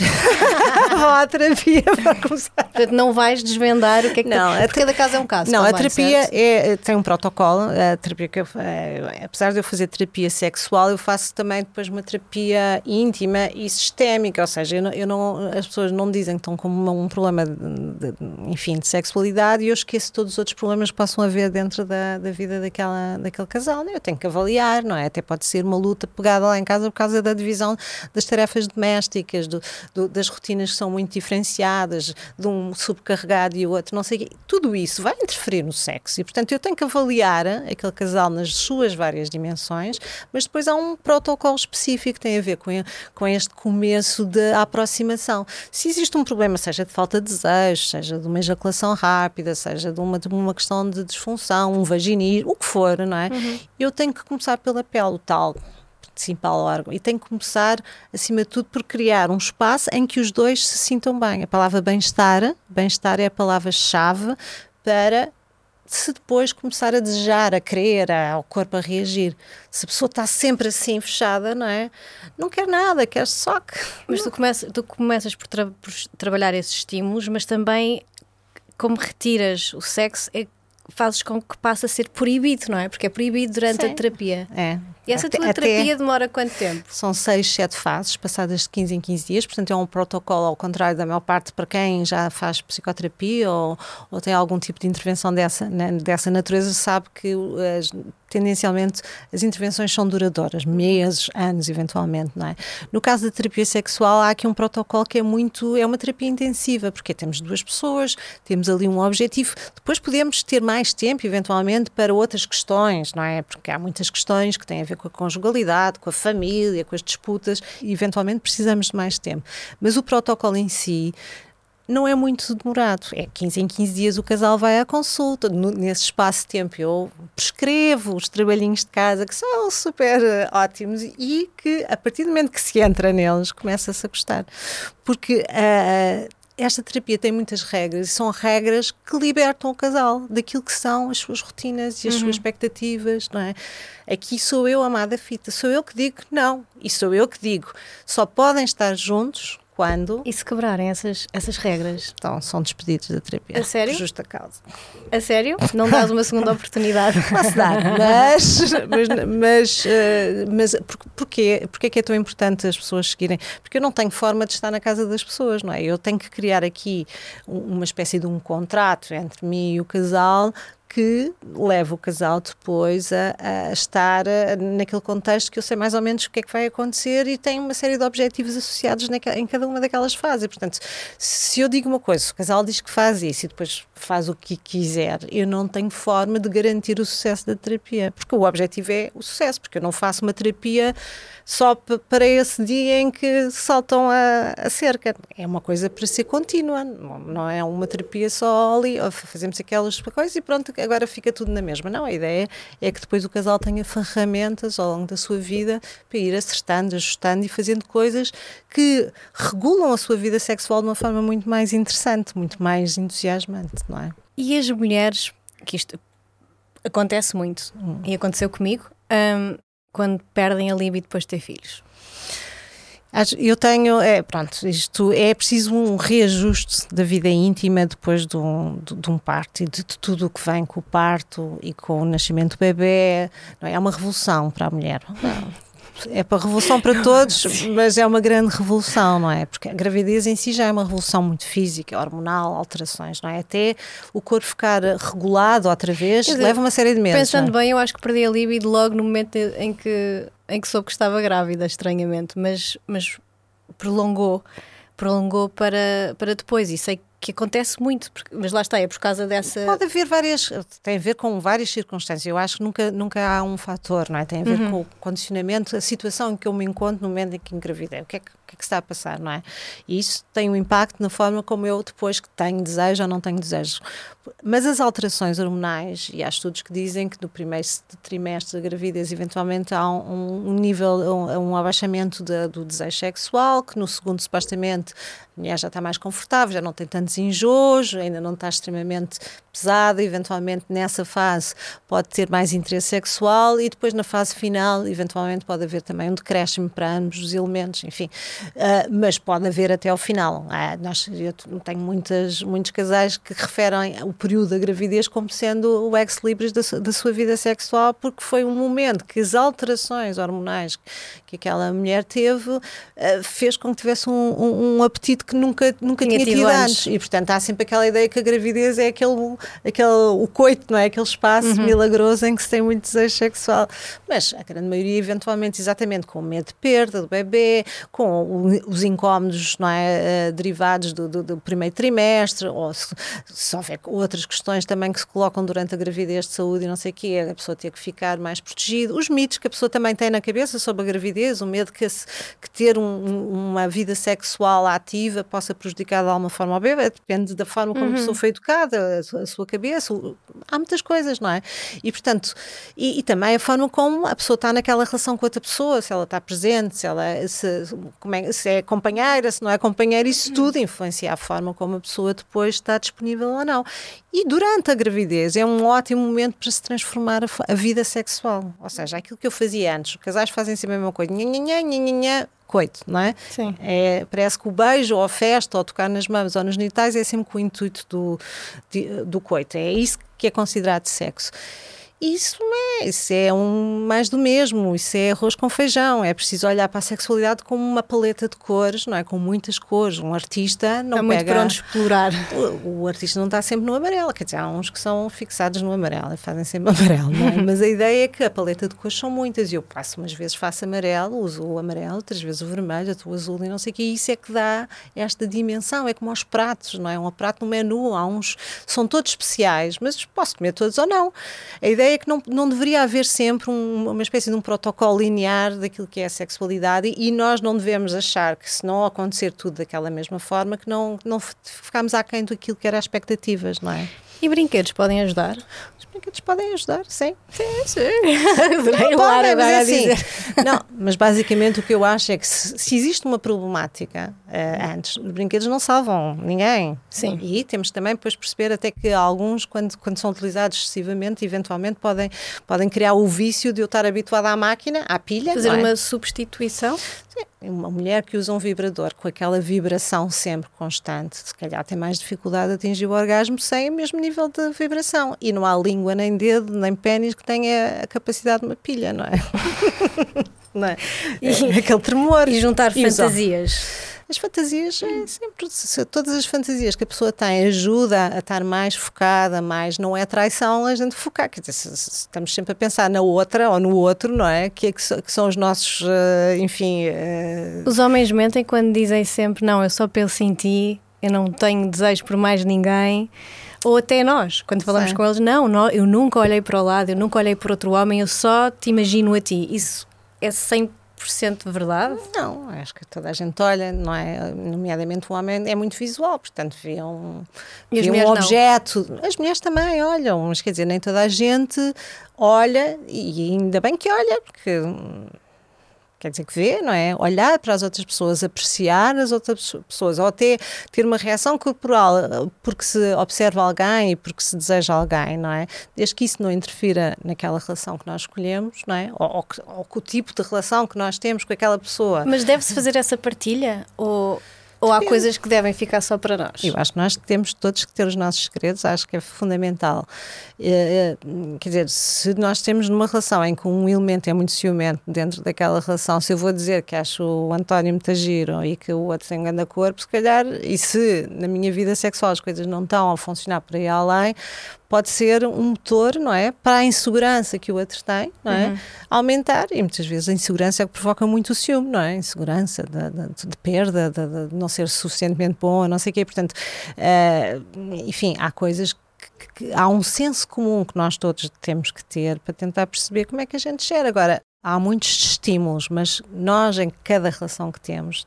Vão à terapia para começar. Portanto, não vais desvendar o que é que... Não, tem... Porque cada caso é um caso. Não, também, a terapia certo? é, tem um protocolo. A terapia que eu, é, apesar de eu fazer terapia sexual, eu faço também depois uma terapia íntima e sistémica, ou seja, eu não, eu não, as pessoas não dizem que estão com um problema de, de, enfim, de sexualidade, e eu esqueço todos os outros problemas que possam haver dentro da, da vida daquela, daquele casal. Eu tenho que avaliar, não é? Até pode ser uma luta pegada lá em casa por causa da divisão das tarefas domésticas, do, do, das rotinas que são muito diferenciadas, de um subcarregado e o outro, não sei o quê. Tudo isso vai interferir no sexo e, portanto, eu tenho que avaliar aquele casal nas suas várias dimensões, mas depois há um protocolo específico que tem a ver com, com este começo de aproximação. Se existe um problema, seja de falta de desejo, seja de uma ejaculação rápida, seja de uma, de uma questão de disfunção, um vaginismo, o que for, não é? Uhum. Eu tenho que começar pela pele, o tal principal órgão, e tenho que começar, acima de tudo, por criar um espaço em que os dois se sintam bem. A palavra bem-estar, bem-estar é a palavra-chave para se depois começar a desejar, a querer, a, ao corpo a reagir. Se a pessoa está sempre assim fechada, não é? Não quer nada, quer só que... Mas tu, começa, tu começas por, tra por trabalhar esses estímulos, mas também, como retiras o sexo, é fazes com que passe a ser proibido, não é? Porque é proibido durante Sim. a terapia. É. E essa até, tua terapia demora quanto tempo? São seis, sete fases, passadas de quinze em quinze dias, portanto é um protocolo ao contrário da maior parte para quem já faz psicoterapia ou, ou tem algum tipo de intervenção dessa, né, dessa natureza, sabe que as, tendencialmente as intervenções são duradouras, meses, anos eventualmente, não é? No caso da terapia sexual há aqui um protocolo que é muito, é uma terapia intensiva, porque temos duas pessoas, temos ali um objetivo, depois podemos ter mais tempo eventualmente para outras questões, não é? Porque há muitas questões que têm a ver com a conjugalidade, com a família, com as disputas, e eventualmente precisamos de mais tempo. Mas o protocolo em si não é muito demorado, é quinze em quinze dias o casal vai à consulta, no, nesse espaço de tempo eu prescrevo os trabalhinhos de casa que são super uh, ótimos e que a partir do momento que se entra neles começa-se a gostar, porque uh, esta terapia tem muitas regras e são regras que libertam o casal daquilo que são as suas rotinas e as uhum. suas expectativas, não é? Aqui sou eu, amada fita, sou eu que digo não e sou eu que digo só podem estar juntos quando... E se quebrarem essas, essas regras? Então, são despedidos da terapia. A sério? Por justa causa. A sério? Não dás uma segunda oportunidade? Posso dar, mas... mas, mas, uh, mas por, porquê? Porquê é que é tão importante as pessoas seguirem? Porque eu não tenho forma de estar na casa das pessoas, não é? Eu tenho que criar aqui uma espécie de um contrato entre mim e o casal que leva o casal depois a, a estar a, naquele contexto que eu sei mais ou menos o que é que vai acontecer e tem uma série de objetivos associados naquela, em cada uma daquelas fases. Portanto, se eu digo uma coisa, se o casal diz que faz isso e depois faz o que quiser, eu não tenho forma de garantir o sucesso da terapia, porque o objetivo é o sucesso, porque eu não faço uma terapia só para esse dia em que saltam a, a cerca. É uma coisa para ser contínua, não, não é uma terapia só ali, fazemos aquelas coisas e pronto, agora fica tudo na mesma. Não, a ideia é que depois o casal tenha ferramentas ao longo da sua vida para ir acertando, ajustando e fazendo coisas que regulam a sua vida sexual de uma forma muito mais interessante, muito mais entusiasmante, não é? E as mulheres, que isto acontece muito, hum. e aconteceu comigo, um, quando perdem a libido depois de ter filhos? Eu tenho, é, pronto, isto é preciso um reajuste da vida íntima depois de um, de, de um parto e de, de tudo o que vem com o parto e com o nascimento do bebê, não é? É uma revolução para a mulher. Não. É para revolução para todos, mas é uma grande revolução, não é? Porque a gravidez em si já é uma revolução muito física, hormonal, alterações, não é? Até o corpo ficar regulado outra vez, dizer, leva uma série de meses. Pensando bem, eu acho que perdi a libido logo no momento em que, em que soube que estava grávida, estranhamente, mas, mas prolongou, prolongou para, para depois, e sei que acontece muito, porque, mas lá está, é por causa dessa... Pode haver várias, tem a ver com várias circunstâncias, eu acho que nunca, nunca há um fator, não é? Tem a ver uhum. com o condicionamento, a situação em que eu me encontro no momento em que engravidei, o que é que, o que, é que está a passar, não é? E isso tem um impacto na forma como eu depois que tenho desejo ou não tenho desejo. Mas as alterações hormonais, e há estudos que dizem que no primeiro trimestre da gravidez eventualmente há um, um nível, um, um abaixamento de, do desejo sexual, que no segundo supostamente a mulher já está mais confortável, já não tem tantos enjoos, ainda não está extremamente pesada, eventualmente nessa fase pode ter mais interesse sexual e depois na fase final eventualmente pode haver também um decréscimo para ambos os elementos, enfim, uh, mas pode haver até ao final. Ah, nós, eu tenho muitas, muitos casais que referem o período da gravidez como sendo o ex-libris da, da sua vida sexual, porque foi um momento que as alterações hormonais que aquela mulher teve uh, fez com que tivesse um, um, um apetite que nunca, nunca tinha, tinha tido antes. antes. E, portanto, há sempre aquela ideia que a gravidez é aquele, aquele o coito, não é? Aquele espaço uhum. milagroso em que se tem muito desejo sexual. Mas a grande maioria, eventualmente, exatamente com o medo de perda do bebê, com o, os incómodos, não é? Uh, derivados do, do, do primeiro trimestre, ou se, se houver outras questões também que se colocam durante a gravidez de saúde e não sei o quê, a pessoa ter que ficar mais protegida. Os mitos que a pessoa também tem na cabeça sobre a gravidez, o medo que, que ter um, uma vida sexual ativa possa prejudicar de alguma forma ao bebê, depende da forma como uhum. a pessoa foi educada, a sua, a sua cabeça, há muitas coisas, não é? E portanto, e, e também a forma como a pessoa está naquela relação com outra pessoa, se ela está presente, se ela se, como é, se é companheira, se não é companheira, isso tudo influencia a forma como a pessoa depois está disponível ou não. E durante a gravidez é um ótimo momento para se transformar a, a vida sexual, ou seja, aquilo que eu fazia antes, os casais fazem sempre a mesma coisa, nha, nha, nha, nha, nha, coito, não é? Sim. É, parece que o beijo, ou a festa, ou tocar nas mamas, ou nos genitais é sempre com o intuito do, de, do coito. É isso que é considerado sexo. Isso não é, isso é um mais do mesmo, isso é arroz com feijão, é preciso olhar para a sexualidade como uma paleta de cores, não é? Com muitas cores. Um artista não está pega... muito para onde explorar. O, o artista não está sempre no amarelo, quer dizer, há uns que são fixados no amarelo e fazem sempre amarelo, não é? Mas a ideia é que a paleta de cores são muitas e eu passo umas vezes faço amarelo, uso o amarelo, outras vezes o vermelho, outro o azul e não sei o que, e isso é que dá esta dimensão, é como aos pratos, não é? Um prato no menu, há uns, são todos especiais, mas posso comer todos ou não. A ideia é que não, não deveria haver sempre um, uma espécie de um protocolo linear daquilo que é a sexualidade e, e nós não devemos achar que se não acontecer tudo daquela mesma forma que não, não ficamos aquém daquilo que eram as expectativas, não é? E brinquedos podem ajudar? Os brinquedos podem ajudar, sim. Sim, sim. Não, podem, mas é assim, não, mas basicamente o que eu acho é que se, se existe uma problemática uh, antes, os brinquedos não salvam ninguém. Sim. E temos também depois perceber até que alguns, quando, quando são utilizados excessivamente, eventualmente podem, podem criar o vício de eu estar habituada à máquina, à pilha. Fazer não é? uma substituição? Sim. Uma mulher que usa um vibrador com aquela vibração sempre constante, se calhar tem mais dificuldade de atingir o orgasmo sem o mesmo nível de vibração. E não há língua, nem dedo, nem pênis que tenha a capacidade de uma pilha, não é? Não é? E, é aquele tremor. E juntar e fantasias. As fantasias, é sempre, se todas as fantasias que a pessoa tem ajuda a estar mais focada, mais, não é traição a gente focar, quer dizer, se, se estamos sempre a pensar na outra ou no outro, não é? Que, é que, so, que são os nossos, uh, enfim... Uh... Os homens mentem quando dizem sempre, não, eu só penso em ti, eu não tenho desejo por mais ninguém... Ou até nós, quando falamos Sim. com eles, não, não, eu nunca olhei para o lado, eu nunca olhei para outro homem, eu só te imagino a ti. Isso é cem por cento verdade? Não, acho que toda a gente olha, não é? Nomeadamente o homem é muito visual, portanto vê um, vê um objeto. Não. As mulheres também olham, mas quer dizer, nem toda a gente olha, e ainda bem que olha, porque... Quer dizer que vê, não é? Olhar para as outras pessoas, apreciar as outras pessoas, ou até ter uma reação corporal porque se observa alguém e porque se deseja alguém, não é? Desde que isso não interfira naquela relação que nós escolhemos, não é? Ou, ou, ou com o tipo de relação que nós temos com aquela pessoa. Mas deve-se fazer essa partilha? Ou... Ou há coisas que devem ficar só para nós? Eu acho que nós temos todos que ter os nossos segredos, acho que é fundamental. É, quer dizer, se nós temos numa relação em que um elemento é muito ciumento dentro daquela relação, se eu vou dizer que acho o António muito giro e que o outro tem um grande corpo, se calhar, e se na minha vida sexual as coisas não estão a funcionar por aí além, pode ser um motor, não é? Para a insegurança que o outro tem, não é? Uhum. Aumentar, e muitas vezes a insegurança é o que provoca muito o ciúme, não é? Insegurança de, de, de perda, de, de não ser suficientemente bom, não sei o quê. Portanto, uh, enfim, há coisas que, que há um senso comum que nós todos temos que ter para tentar perceber como é que a gente gera. Agora, há muitos estímulos, mas nós, em cada relação que temos,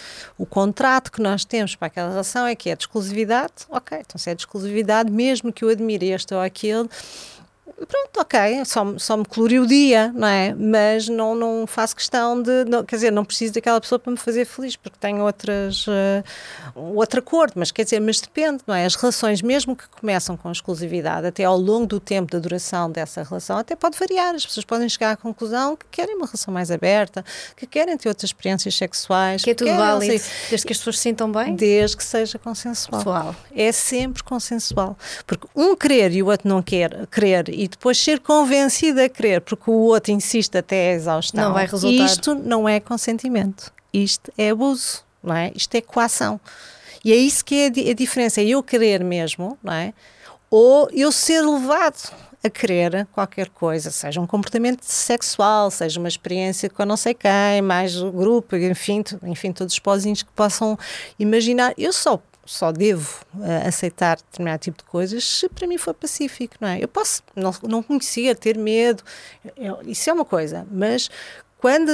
o contrato que nós temos para aquela relação é que é de exclusividade. Ok, então se é de exclusividade, mesmo que eu admire este ou aquele, pronto, ok, só, só me coloriu o dia, não é? Mas não, não faço questão de, não, quer dizer, não preciso daquela pessoa para me fazer feliz, porque tenho outras, uh, outro acordo, mas quer dizer, mas depende, não é? As relações, mesmo que começam com exclusividade, até ao longo do tempo da duração dessa relação, até pode variar, as pessoas podem chegar à conclusão que querem uma relação mais aberta, que querem ter outras experiências sexuais. Que é tudo querem, válido, sei, desde que as pessoas se sintam bem? Desde que seja consensual. Pessoal. É sempre consensual, porque um querer e o outro não quer querer, e depois ser convencido a querer, porque o outro insiste até a exaustão, não vai resultar. Isto não é consentimento, isto é abuso, não é? Isto é coação. E é isso que é a diferença, é eu querer mesmo, não é? Ou eu ser levado a querer qualquer coisa, seja um comportamento sexual, seja uma experiência com não sei quem, mais o grupo, enfim, enfim todos os pozinhos que possam imaginar. Eu só só devo uh, aceitar determinado tipo de coisas se para mim for pacífico, não é? Eu posso não, não conhecer, ter medo, eu, isso é uma coisa, mas quando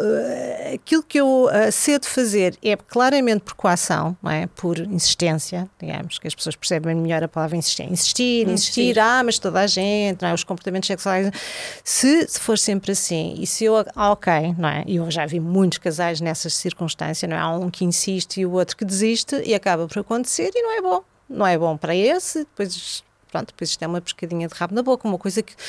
uh, aquilo que eu uh, cedo fazer é claramente por coação, não é? Por insistência, digamos, que as pessoas percebem melhor a palavra insistir, insistir, insistir, insistir. ah, mas toda a gente, não é? Os comportamentos sexuais, se, se for sempre assim, e se eu, ah, ok, não é? Eu já vi muitos casais nessas circunstâncias, não é? Há um que insiste e o outro que desiste e acaba por acontecer e não é bom, não é bom para esse, depois, pronto, depois isto é uma pescadinha de rabo na boca, uma coisa que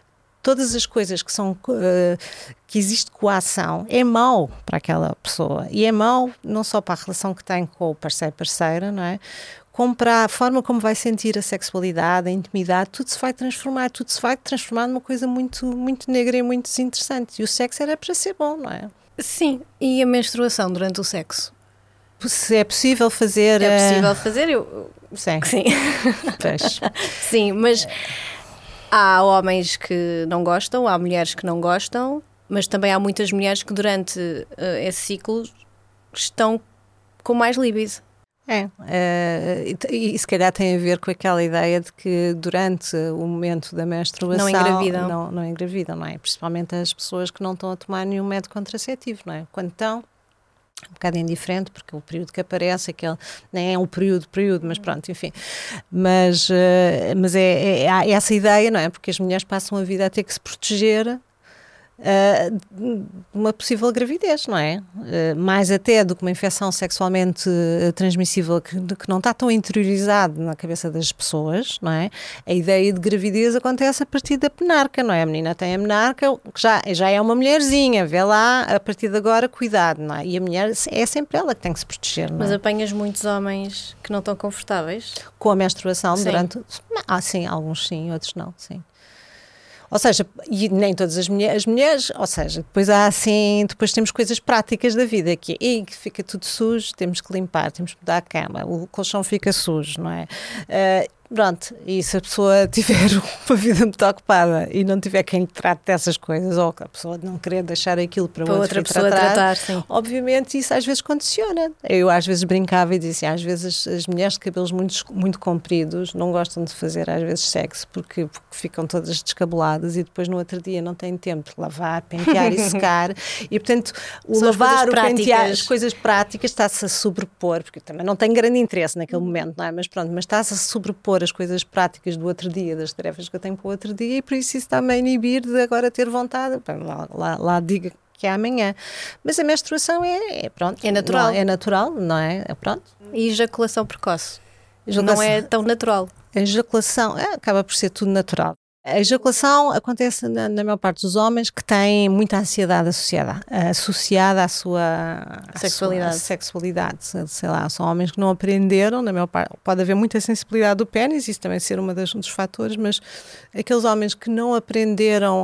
todas as coisas que são uh, que existe coação é mau para aquela pessoa e é mau não só para a relação que tem com o parceiro parceira, não é? Como para a forma como vai sentir a sexualidade, a intimidade, tudo se vai transformar, tudo se vai transformar numa coisa muito, muito negra e muito desinteressante. E o sexo era para ser bom, não é? Sim, e a menstruação durante o sexo? Se é possível fazer... É possível uh... fazer, eu... Sim. Sim. Pois. Sim, mas... Há homens que não gostam, há mulheres que não gostam, mas também há muitas mulheres que durante uh, esse ciclo estão com mais libido. É, uh, e, e se calhar tem a ver com aquela ideia de que durante o momento da menstruação não engravidam. Não, não engravidam, não é? Principalmente as pessoas que não estão a tomar nenhum método contraceptivo, não é? Quando estão, um bocado indiferente, porque o período que aparece, aquele, nem é um período, período, mas pronto, enfim. Mas, uh, mas é, é, é essa ideia, não é? Porque as mulheres passam a vida a ter que se proteger uh, de uma possível gravidez, não é? Uh, mais até do que uma infecção sexualmente uh, transmissível que, que não está tão interiorizado na cabeça das pessoas, não é? A ideia de gravidez acontece a partir da menarca, não é? A menina tem a menarca, que já, já é uma mulherzinha, vê lá, a partir de agora, cuidado, não é? E a mulher é sempre ela que tem que se proteger, não é? Mas apanhas muitos homens que não estão confortáveis? Com a menstruação sim. durante... Ah, sim, alguns sim, outros não, sim. Ou seja, e nem todas as mulheres, as mulheres, ou seja, depois há assim, depois temos coisas práticas da vida, que é, que fica tudo sujo, temos que limpar, temos que mudar a cama, o colchão fica sujo, não é? Uh, Pronto, e se a pessoa tiver uma vida muito ocupada e não tiver quem trate dessas coisas, ou a pessoa não querer deixar aquilo para, para outra pessoa tratar, tratar, sim. Obviamente isso às vezes condiciona. Eu às vezes brincava e dizia, às vezes as, as mulheres de cabelos muito, muito compridos não gostam de fazer às vezes sexo porque, porque ficam todas descabeladas e depois no outro dia não têm tempo de lavar, pentear e secar e portanto o São lavar, o práticas. pentear, as coisas práticas está-se a sobrepor, porque também não tem grande interesse naquele momento, não é? Mas pronto, mas está-se a sobrepor as coisas práticas do outro dia, das tarefas que eu tenho para o outro dia e por isso isso está-me a inibir de agora ter vontade, lá, lá, lá diga que é amanhã. Mas a menstruação é, é pronto. É natural. Não, é natural, não é? É pronto. E ejaculação precoce? Ejaculação, não é tão natural? A ejaculação é, acaba por ser tudo natural. A ejaculação acontece na, na maior parte dos homens que têm muita ansiedade associada, associada à sua à sexualidade. Sua sexualidade. Sei lá, são homens que não aprenderam, na maior parte, pode haver muita sensibilidade do pênis, isso também ser um dos fatores, mas aqueles homens que não aprenderam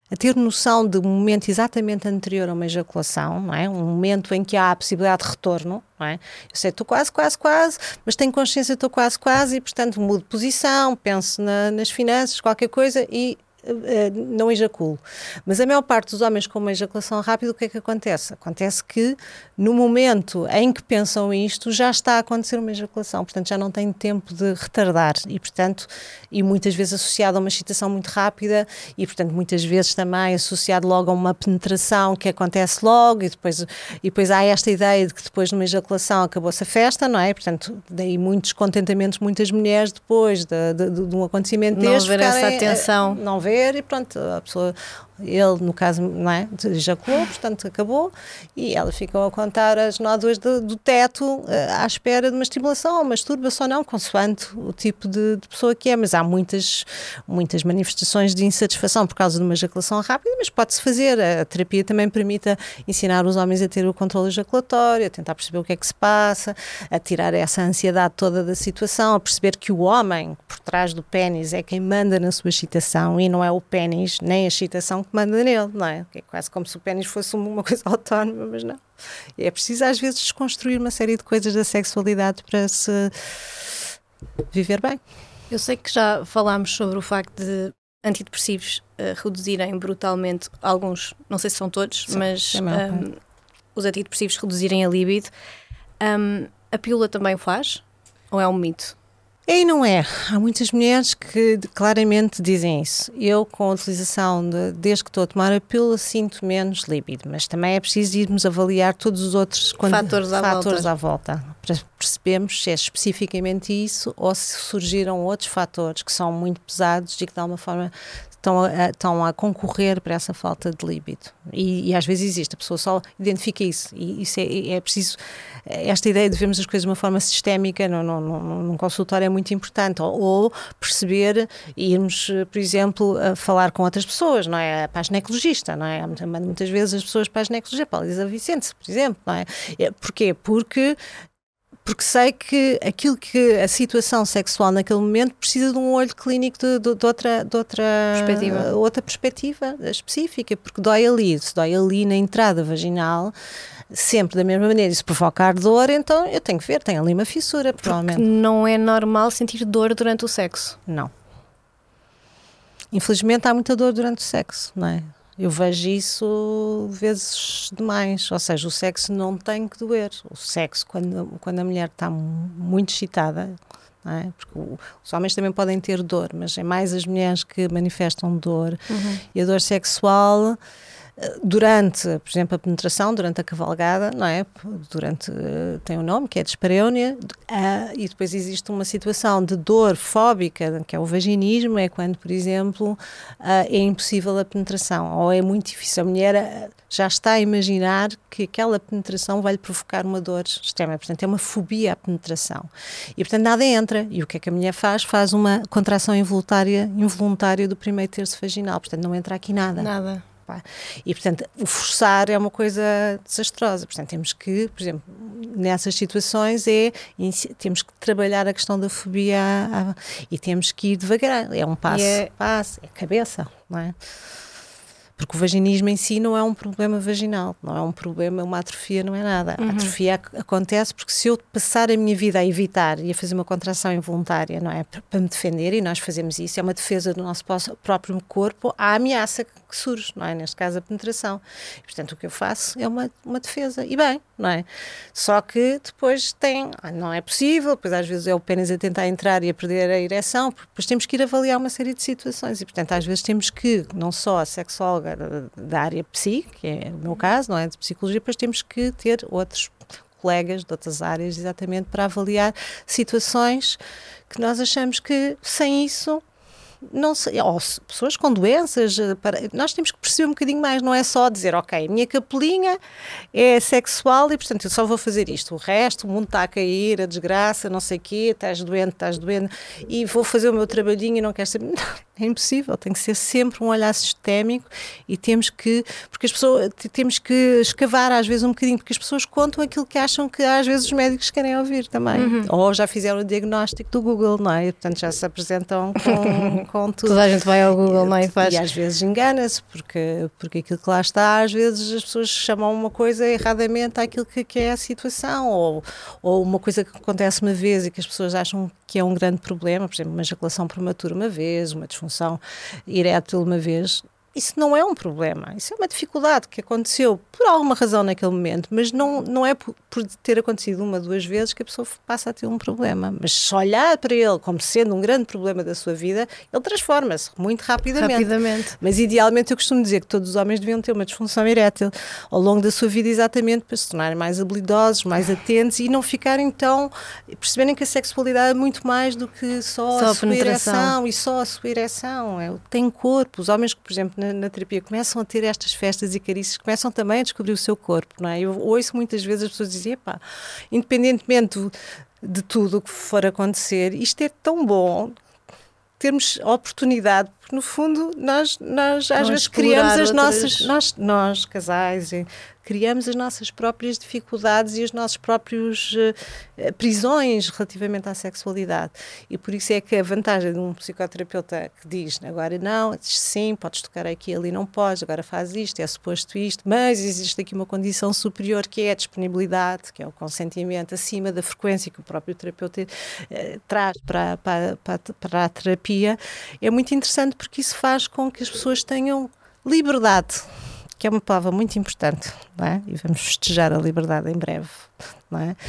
a ter noção de um momento exatamente anterior a uma ejaculação, não é? Um momento em que há a possibilidade de retorno, não é? Eu sei, estou quase, quase, quase, mas tenho consciência, estou quase, quase, e portanto mudo de posição, penso na, nas finanças, qualquer coisa e não ejaculo. Mas a maior parte dos homens com uma ejaculação rápida, o que é que acontece? Acontece que no momento em que pensam isto, já está a acontecer uma ejaculação, portanto já não tem tempo de retardar e portanto, e muitas vezes associado a uma excitação muito rápida e portanto muitas vezes também associado logo a uma penetração que acontece logo e depois, e depois há esta ideia de que depois de uma ejaculação acabou-se a festa, não é? Portanto, daí muitos contentamentos, muitas mulheres depois de, de, de, de um acontecimento não deste. Não ver essa atenção. Não ver e pronto, a pessoa, ele no caso, não é, ejaculou, portanto acabou e ela ficou a contar as nódoas do, do teto uh, à espera de uma estimulação, uma masturbação ou não, consoante o tipo de, de pessoa que é, mas há muitas, muitas manifestações de insatisfação por causa de uma ejaculação rápida, mas pode-se fazer, a terapia também permite ensinar os homens a ter o controle ejaculatório, a tentar perceber o que é que se passa, a tirar essa ansiedade toda da situação, a perceber que o homem por trás do pénis é quem manda na sua excitação e não é o pénis nem a excitação que manda nele, não é? É quase como se o pénis fosse uma coisa autónoma, mas não. É preciso às vezes desconstruir uma série de coisas da sexualidade para se viver bem. Eu sei que já falámos sobre o facto de antidepressivos uh, reduzirem brutalmente, alguns, não sei se são todos, Sim, mas um, os antidepressivos reduzirem a libido. Um, a pílula também o faz? Ou é um mito? É e não é. Há muitas mulheres que claramente dizem isso. Eu, com a utilização, de, desde que estou a tomar a pílula, sinto menos líbido, mas também é preciso irmos avaliar todos os outros quando, fatores, à, fatores volta. à volta, para percebermos se é especificamente isso ou se surgiram outros fatores que são muito pesados e que de alguma forma estão a, estão a concorrer para essa falta de líbido. E, e às vezes existe, a pessoa só identifica isso. E isso é, é preciso, esta ideia de vermos as coisas de uma forma sistémica no, no, no, num consultório é muito importante. Ou, ou perceber e irmos, por exemplo, a falar com outras pessoas, não é? Para a ginecologista, não é? Muitas vezes as pessoas para a ginecologista, para a Elisa Vicente, por exemplo, não é? Porquê? Porque Porque sei que aquilo que a situação sexual naquele momento precisa de um olho clínico de, de, de, outra, de outra, perspectiva. outra perspectiva específica, porque dói ali, se dói ali na entrada vaginal, sempre da mesma maneira, e se provocar dor, então eu tenho que ver, tem ali uma fissura, porque provavelmente. Não é normal sentir dor durante o sexo? Não. Infelizmente há muita dor durante o sexo, não é? Eu vejo isso vezes demais, ou seja, o sexo não tem que doer. O sexo, quando, quando a mulher está muito excitada, não é? Porque o, os homens também podem ter dor, mas é mais as mulheres que manifestam dor. Uhum. E a dor sexual, durante, por exemplo, a penetração, durante a cavalgada, não é? Durante, tem um nome, que é dispareúnia, uh, e depois existe uma situação de dor fóbica, que é o vaginismo, é quando, por exemplo, uh, é impossível a penetração, ou é muito difícil. A mulher já está a imaginar que aquela penetração vai lhe provocar uma dor extrema, portanto é uma fobia à penetração. E, portanto, nada entra. E o que é que a mulher faz? Faz uma contração involuntária, involuntária do primeiro terço vaginal, portanto não entra aqui nada. Nada. E, portanto, o forçar é uma coisa desastrosa. Portanto, temos que, por exemplo, nessas situações é, temos que trabalhar a questão da fobia à, à, e temos que ir devagar. É um passo, é... passo, é cabeça, não é? Porque o vaginismo em si não é um problema vaginal, não é um problema, uma atrofia não é nada. Uhum. A atrofia acontece porque se eu passar a minha vida a evitar e a fazer uma contração involuntária, não é? Para me defender, e nós fazemos isso, é uma defesa do nosso próprio corpo à ameaça que surge, não é? Neste caso a penetração. E, portanto, o que eu faço é uma, uma defesa. E bem, não é? Só que depois tem, não é possível, depois às vezes é o pênis a tentar entrar e a perder a ereção, depois temos que ir avaliar uma série de situações e, portanto, às vezes temos que, não só a sexóloga da área psi, que é o meu caso, não é, de psicologia, depois temos que ter outros colegas de outras áreas exatamente para avaliar situações que nós achamos que sem isso não sei, ou pessoas com doenças, para, nós temos que perceber um bocadinho mais, não é só dizer, ok, a minha capelinha é sexual e portanto eu só vou fazer isto, o resto, o mundo está a cair, a desgraça, não sei o quê, estás doente, estás doente e vou fazer o meu trabalhinho e não quero saber, não, é impossível, tem que ser sempre um olhar sistémico e temos que, porque as pessoas, temos que escavar às vezes um bocadinho, porque as pessoas contam aquilo que acham que às vezes os médicos querem ouvir também, uhum. Ou já fizeram o diagnóstico do Google, não é? E, portanto já se apresentam com com tudo. Toda a gente vai ao Google, não é? E faz. E às vezes engana-se, porque, porque aquilo que lá está, às vezes as pessoas chamam uma coisa erradamente àquilo que, que é a situação, ou, ou uma coisa que acontece uma vez e que as pessoas acham que é um grande problema, por exemplo, uma ejaculação prematura uma vez, uma disfunção erétil uma vez. Isso não é um problema, isso é uma dificuldade que aconteceu por alguma razão naquele momento, mas não, não é por, por ter acontecido uma, duas vezes que a pessoa passa a ter um problema. Mas se olhar para ele como sendo um grande problema da sua vida, ele transforma-se muito rapidamente. Rapidamente. Mas idealmente eu costumo dizer que todos os homens deviam ter uma disfunção erétil ao longo da sua vida, exatamente para se tornarem mais habilidosos, mais atentos e não ficarem tão... perceberem que a sexualidade é muito mais do que só, só a, a sua penetração. ereção e só a sua ereção. É, tem corpo. Os homens que, por exemplo, na, na terapia começam a ter estas festas e carícias, começam também a descobrir o seu corpo, não é? Eu ouço muitas vezes as pessoas dizerem, epá, independentemente de, de tudo o que for acontecer, isto é tão bom termos a oportunidade, porque no fundo nós, nós às Vão vezes criamos as outras... nossas, nós, nós casais, criamos as nossas próprias dificuldades e os nossos próprios uh, prisões relativamente à sexualidade. E por isso é que a vantagem de um psicoterapeuta que diz, agora não, diz sim, podes tocar aqui, ali não podes, agora faz isto, é suposto isto, mas existe aqui uma condição superior que é a disponibilidade, que é o consentimento acima da frequência que o próprio terapeuta uh, traz para, para, para, para a terapia. É muito interessante porque isso faz com que as pessoas tenham liberdade, que é uma palavra muito importante, não é? E vamos festejar a liberdade em breve, não é?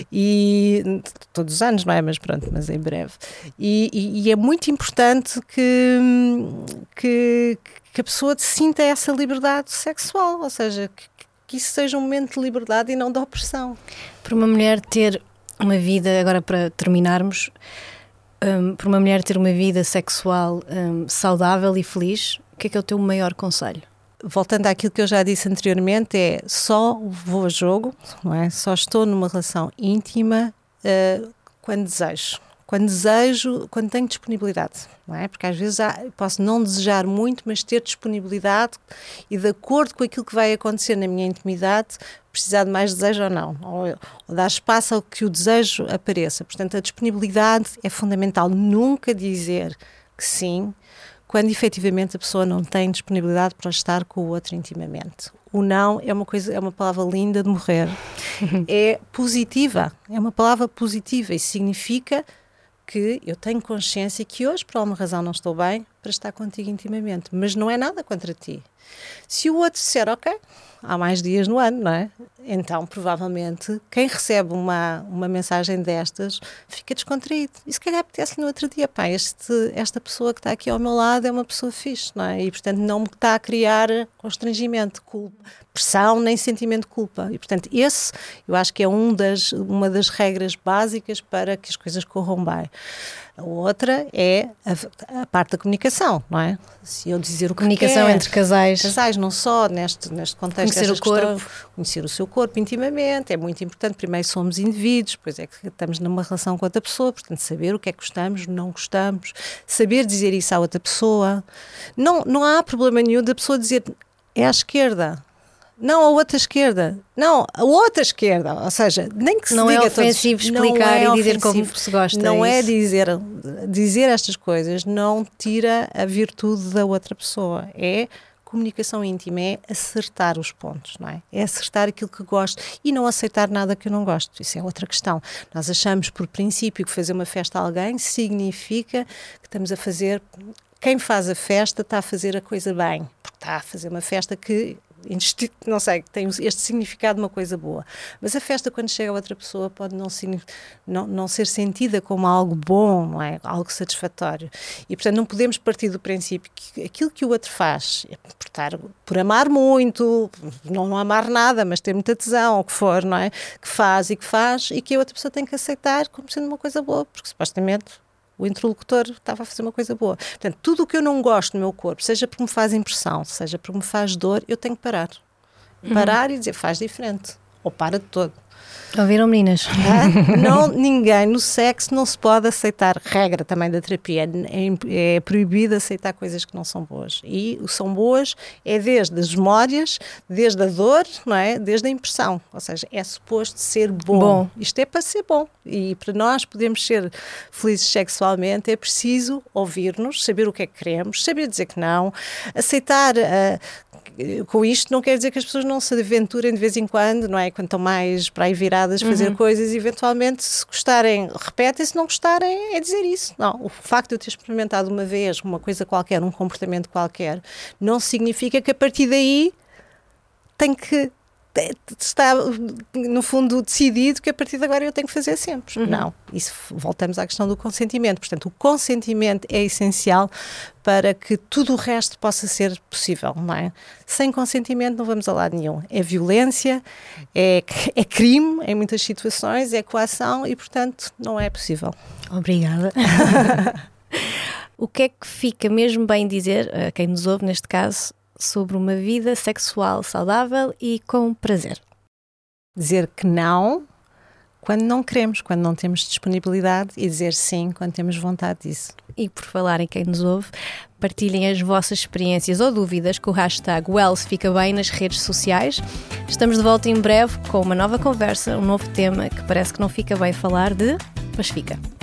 E todos os anos, não é? Mas pronto, mas em breve. E, e, e é muito importante que, que, que a pessoa sinta essa liberdade sexual, ou seja, que, que isso seja um momento de liberdade e não de opressão. Para uma mulher ter uma vida, agora para terminarmos, um, para uma mulher ter uma vida sexual um, saudável e feliz, o que é que é o teu maior conselho? Voltando àquilo que eu já disse anteriormente, é só vou a jogo, não é? Só estou numa relação íntima uh, quando desejo. Quando desejo, quando tenho disponibilidade, não é? Porque às vezes há, posso não desejar muito, mas ter disponibilidade e de acordo com aquilo que vai acontecer na minha intimidade, precisar de mais desejo ou não, ou, ou dar espaço ao que o desejo apareça. Portanto, a disponibilidade é fundamental. Nunca dizer que sim, quando efetivamente a pessoa não tem disponibilidade para estar com o outro intimamente. O não é uma coisa, é uma palavra linda de morrer. É positiva, é uma palavra positiva e significa que eu tenho consciência que hoje, por alguma razão, não estou bem para estar contigo intimamente, mas não é nada contra ti. Se o outro disser, ok, há mais dias no ano, não é? Então, provavelmente, quem recebe uma, uma mensagem destas fica descontraído. E se calhar apetece no outro dia, pá, este, esta pessoa que está aqui ao meu lado é uma pessoa fixe, não é? E, portanto, não me está a criar constrangimento, culpa, pressão, nem sentimento de culpa. E, portanto, esse, eu acho que é um das, uma das regras básicas para que as coisas corram bem. A outra é a, a parte da comunicação, não é? Se eu dizer o que comunicação quer, entre casais. Casais, não só neste, neste contexto. Conhecer o corpo. Questões, conhecer o seu corpo intimamente, é muito importante. Primeiro somos indivíduos, depois é que estamos numa relação com outra pessoa, portanto saber o que é que gostamos, não gostamos, saber dizer isso à outra pessoa. Não, não há problema nenhum da pessoa dizer é à esquerda. Não, a outra esquerda. Não, a outra esquerda. Ou seja, nem que se não diga é ofensivo todos, explicar não é e dizer ofensivo. como se gosta. Não é, é isso. dizer, dizer estas coisas, não tira a virtude da outra pessoa. É comunicação íntima, é acertar os pontos, não é? É acertar aquilo que gosto e não aceitar nada que eu não gosto. Isso é outra questão. Nós achamos por princípio que fazer uma festa a alguém significa que estamos a fazer... Quem faz a festa está a fazer a coisa bem, porque está a fazer uma festa que, não sei, tem este significado de uma coisa boa. Mas a festa, quando chega a outra pessoa, pode não, não, não ser sentida como algo bom, não é? Algo satisfatório. E, portanto, não podemos partir do princípio que aquilo que o outro faz, é por, estar, por amar muito, não, não amar nada, mas ter muita tesão, ou o que for, não é? Que faz e que faz, e que a outra pessoa tem que aceitar como sendo uma coisa boa, porque supostamente... o interlocutor estava a fazer uma coisa boa. Portanto, tudo o que eu não gosto no meu corpo, seja porque me faz impressão, seja porque me faz dor, eu tenho que parar. Parar uhum. e dizer, faz diferente. Ou para de todo. Ouviram, meninas? Ah, não, ninguém no sexo não se pode aceitar, regra também da terapia, é, é proibido aceitar coisas que não são boas. E o são boas é desde as memórias, desde a dor, não é? Desde a impressão. Ou seja, é suposto ser bom. Bom. Isto é para ser bom. E para nós podermos ser felizes sexualmente é preciso ouvir-nos, saber o que é que queremos, saber dizer que não, aceitar. Uh, com isto não quer dizer que as pessoas não se aventurem de vez em quando, não é? Quando estão mais para aí viradas, fazer uhum. coisas e eventualmente se gostarem, repetem, se não gostarem é dizer isso. Não, o facto de eu ter experimentado uma vez uma coisa qualquer, um comportamento qualquer, não significa que a partir daí tem que está no fundo decidido que a partir de agora eu tenho que fazer sempre. Uhum. Não, isso voltamos à questão do consentimento. Portanto, o consentimento é essencial para que tudo o resto possa ser possível, não é? Sem consentimento não vamos a lado nenhum. É violência, é, é crime em muitas situações, é coação e, portanto, não é possível. Obrigada. O que é que fica mesmo bem dizer, a quem nos ouve neste caso, sobre uma vida sexual saudável e com prazer? Dizer que não quando não queremos, quando não temos disponibilidade, e dizer sim quando temos vontade disso. E por falar em quem nos ouve, partilhem as vossas experiências ou dúvidas com o hashtag WellSFicaBem nas redes sociais. Estamos de volta em breve com uma nova conversa, um novo tema que parece que não fica bem falar de, mas fica.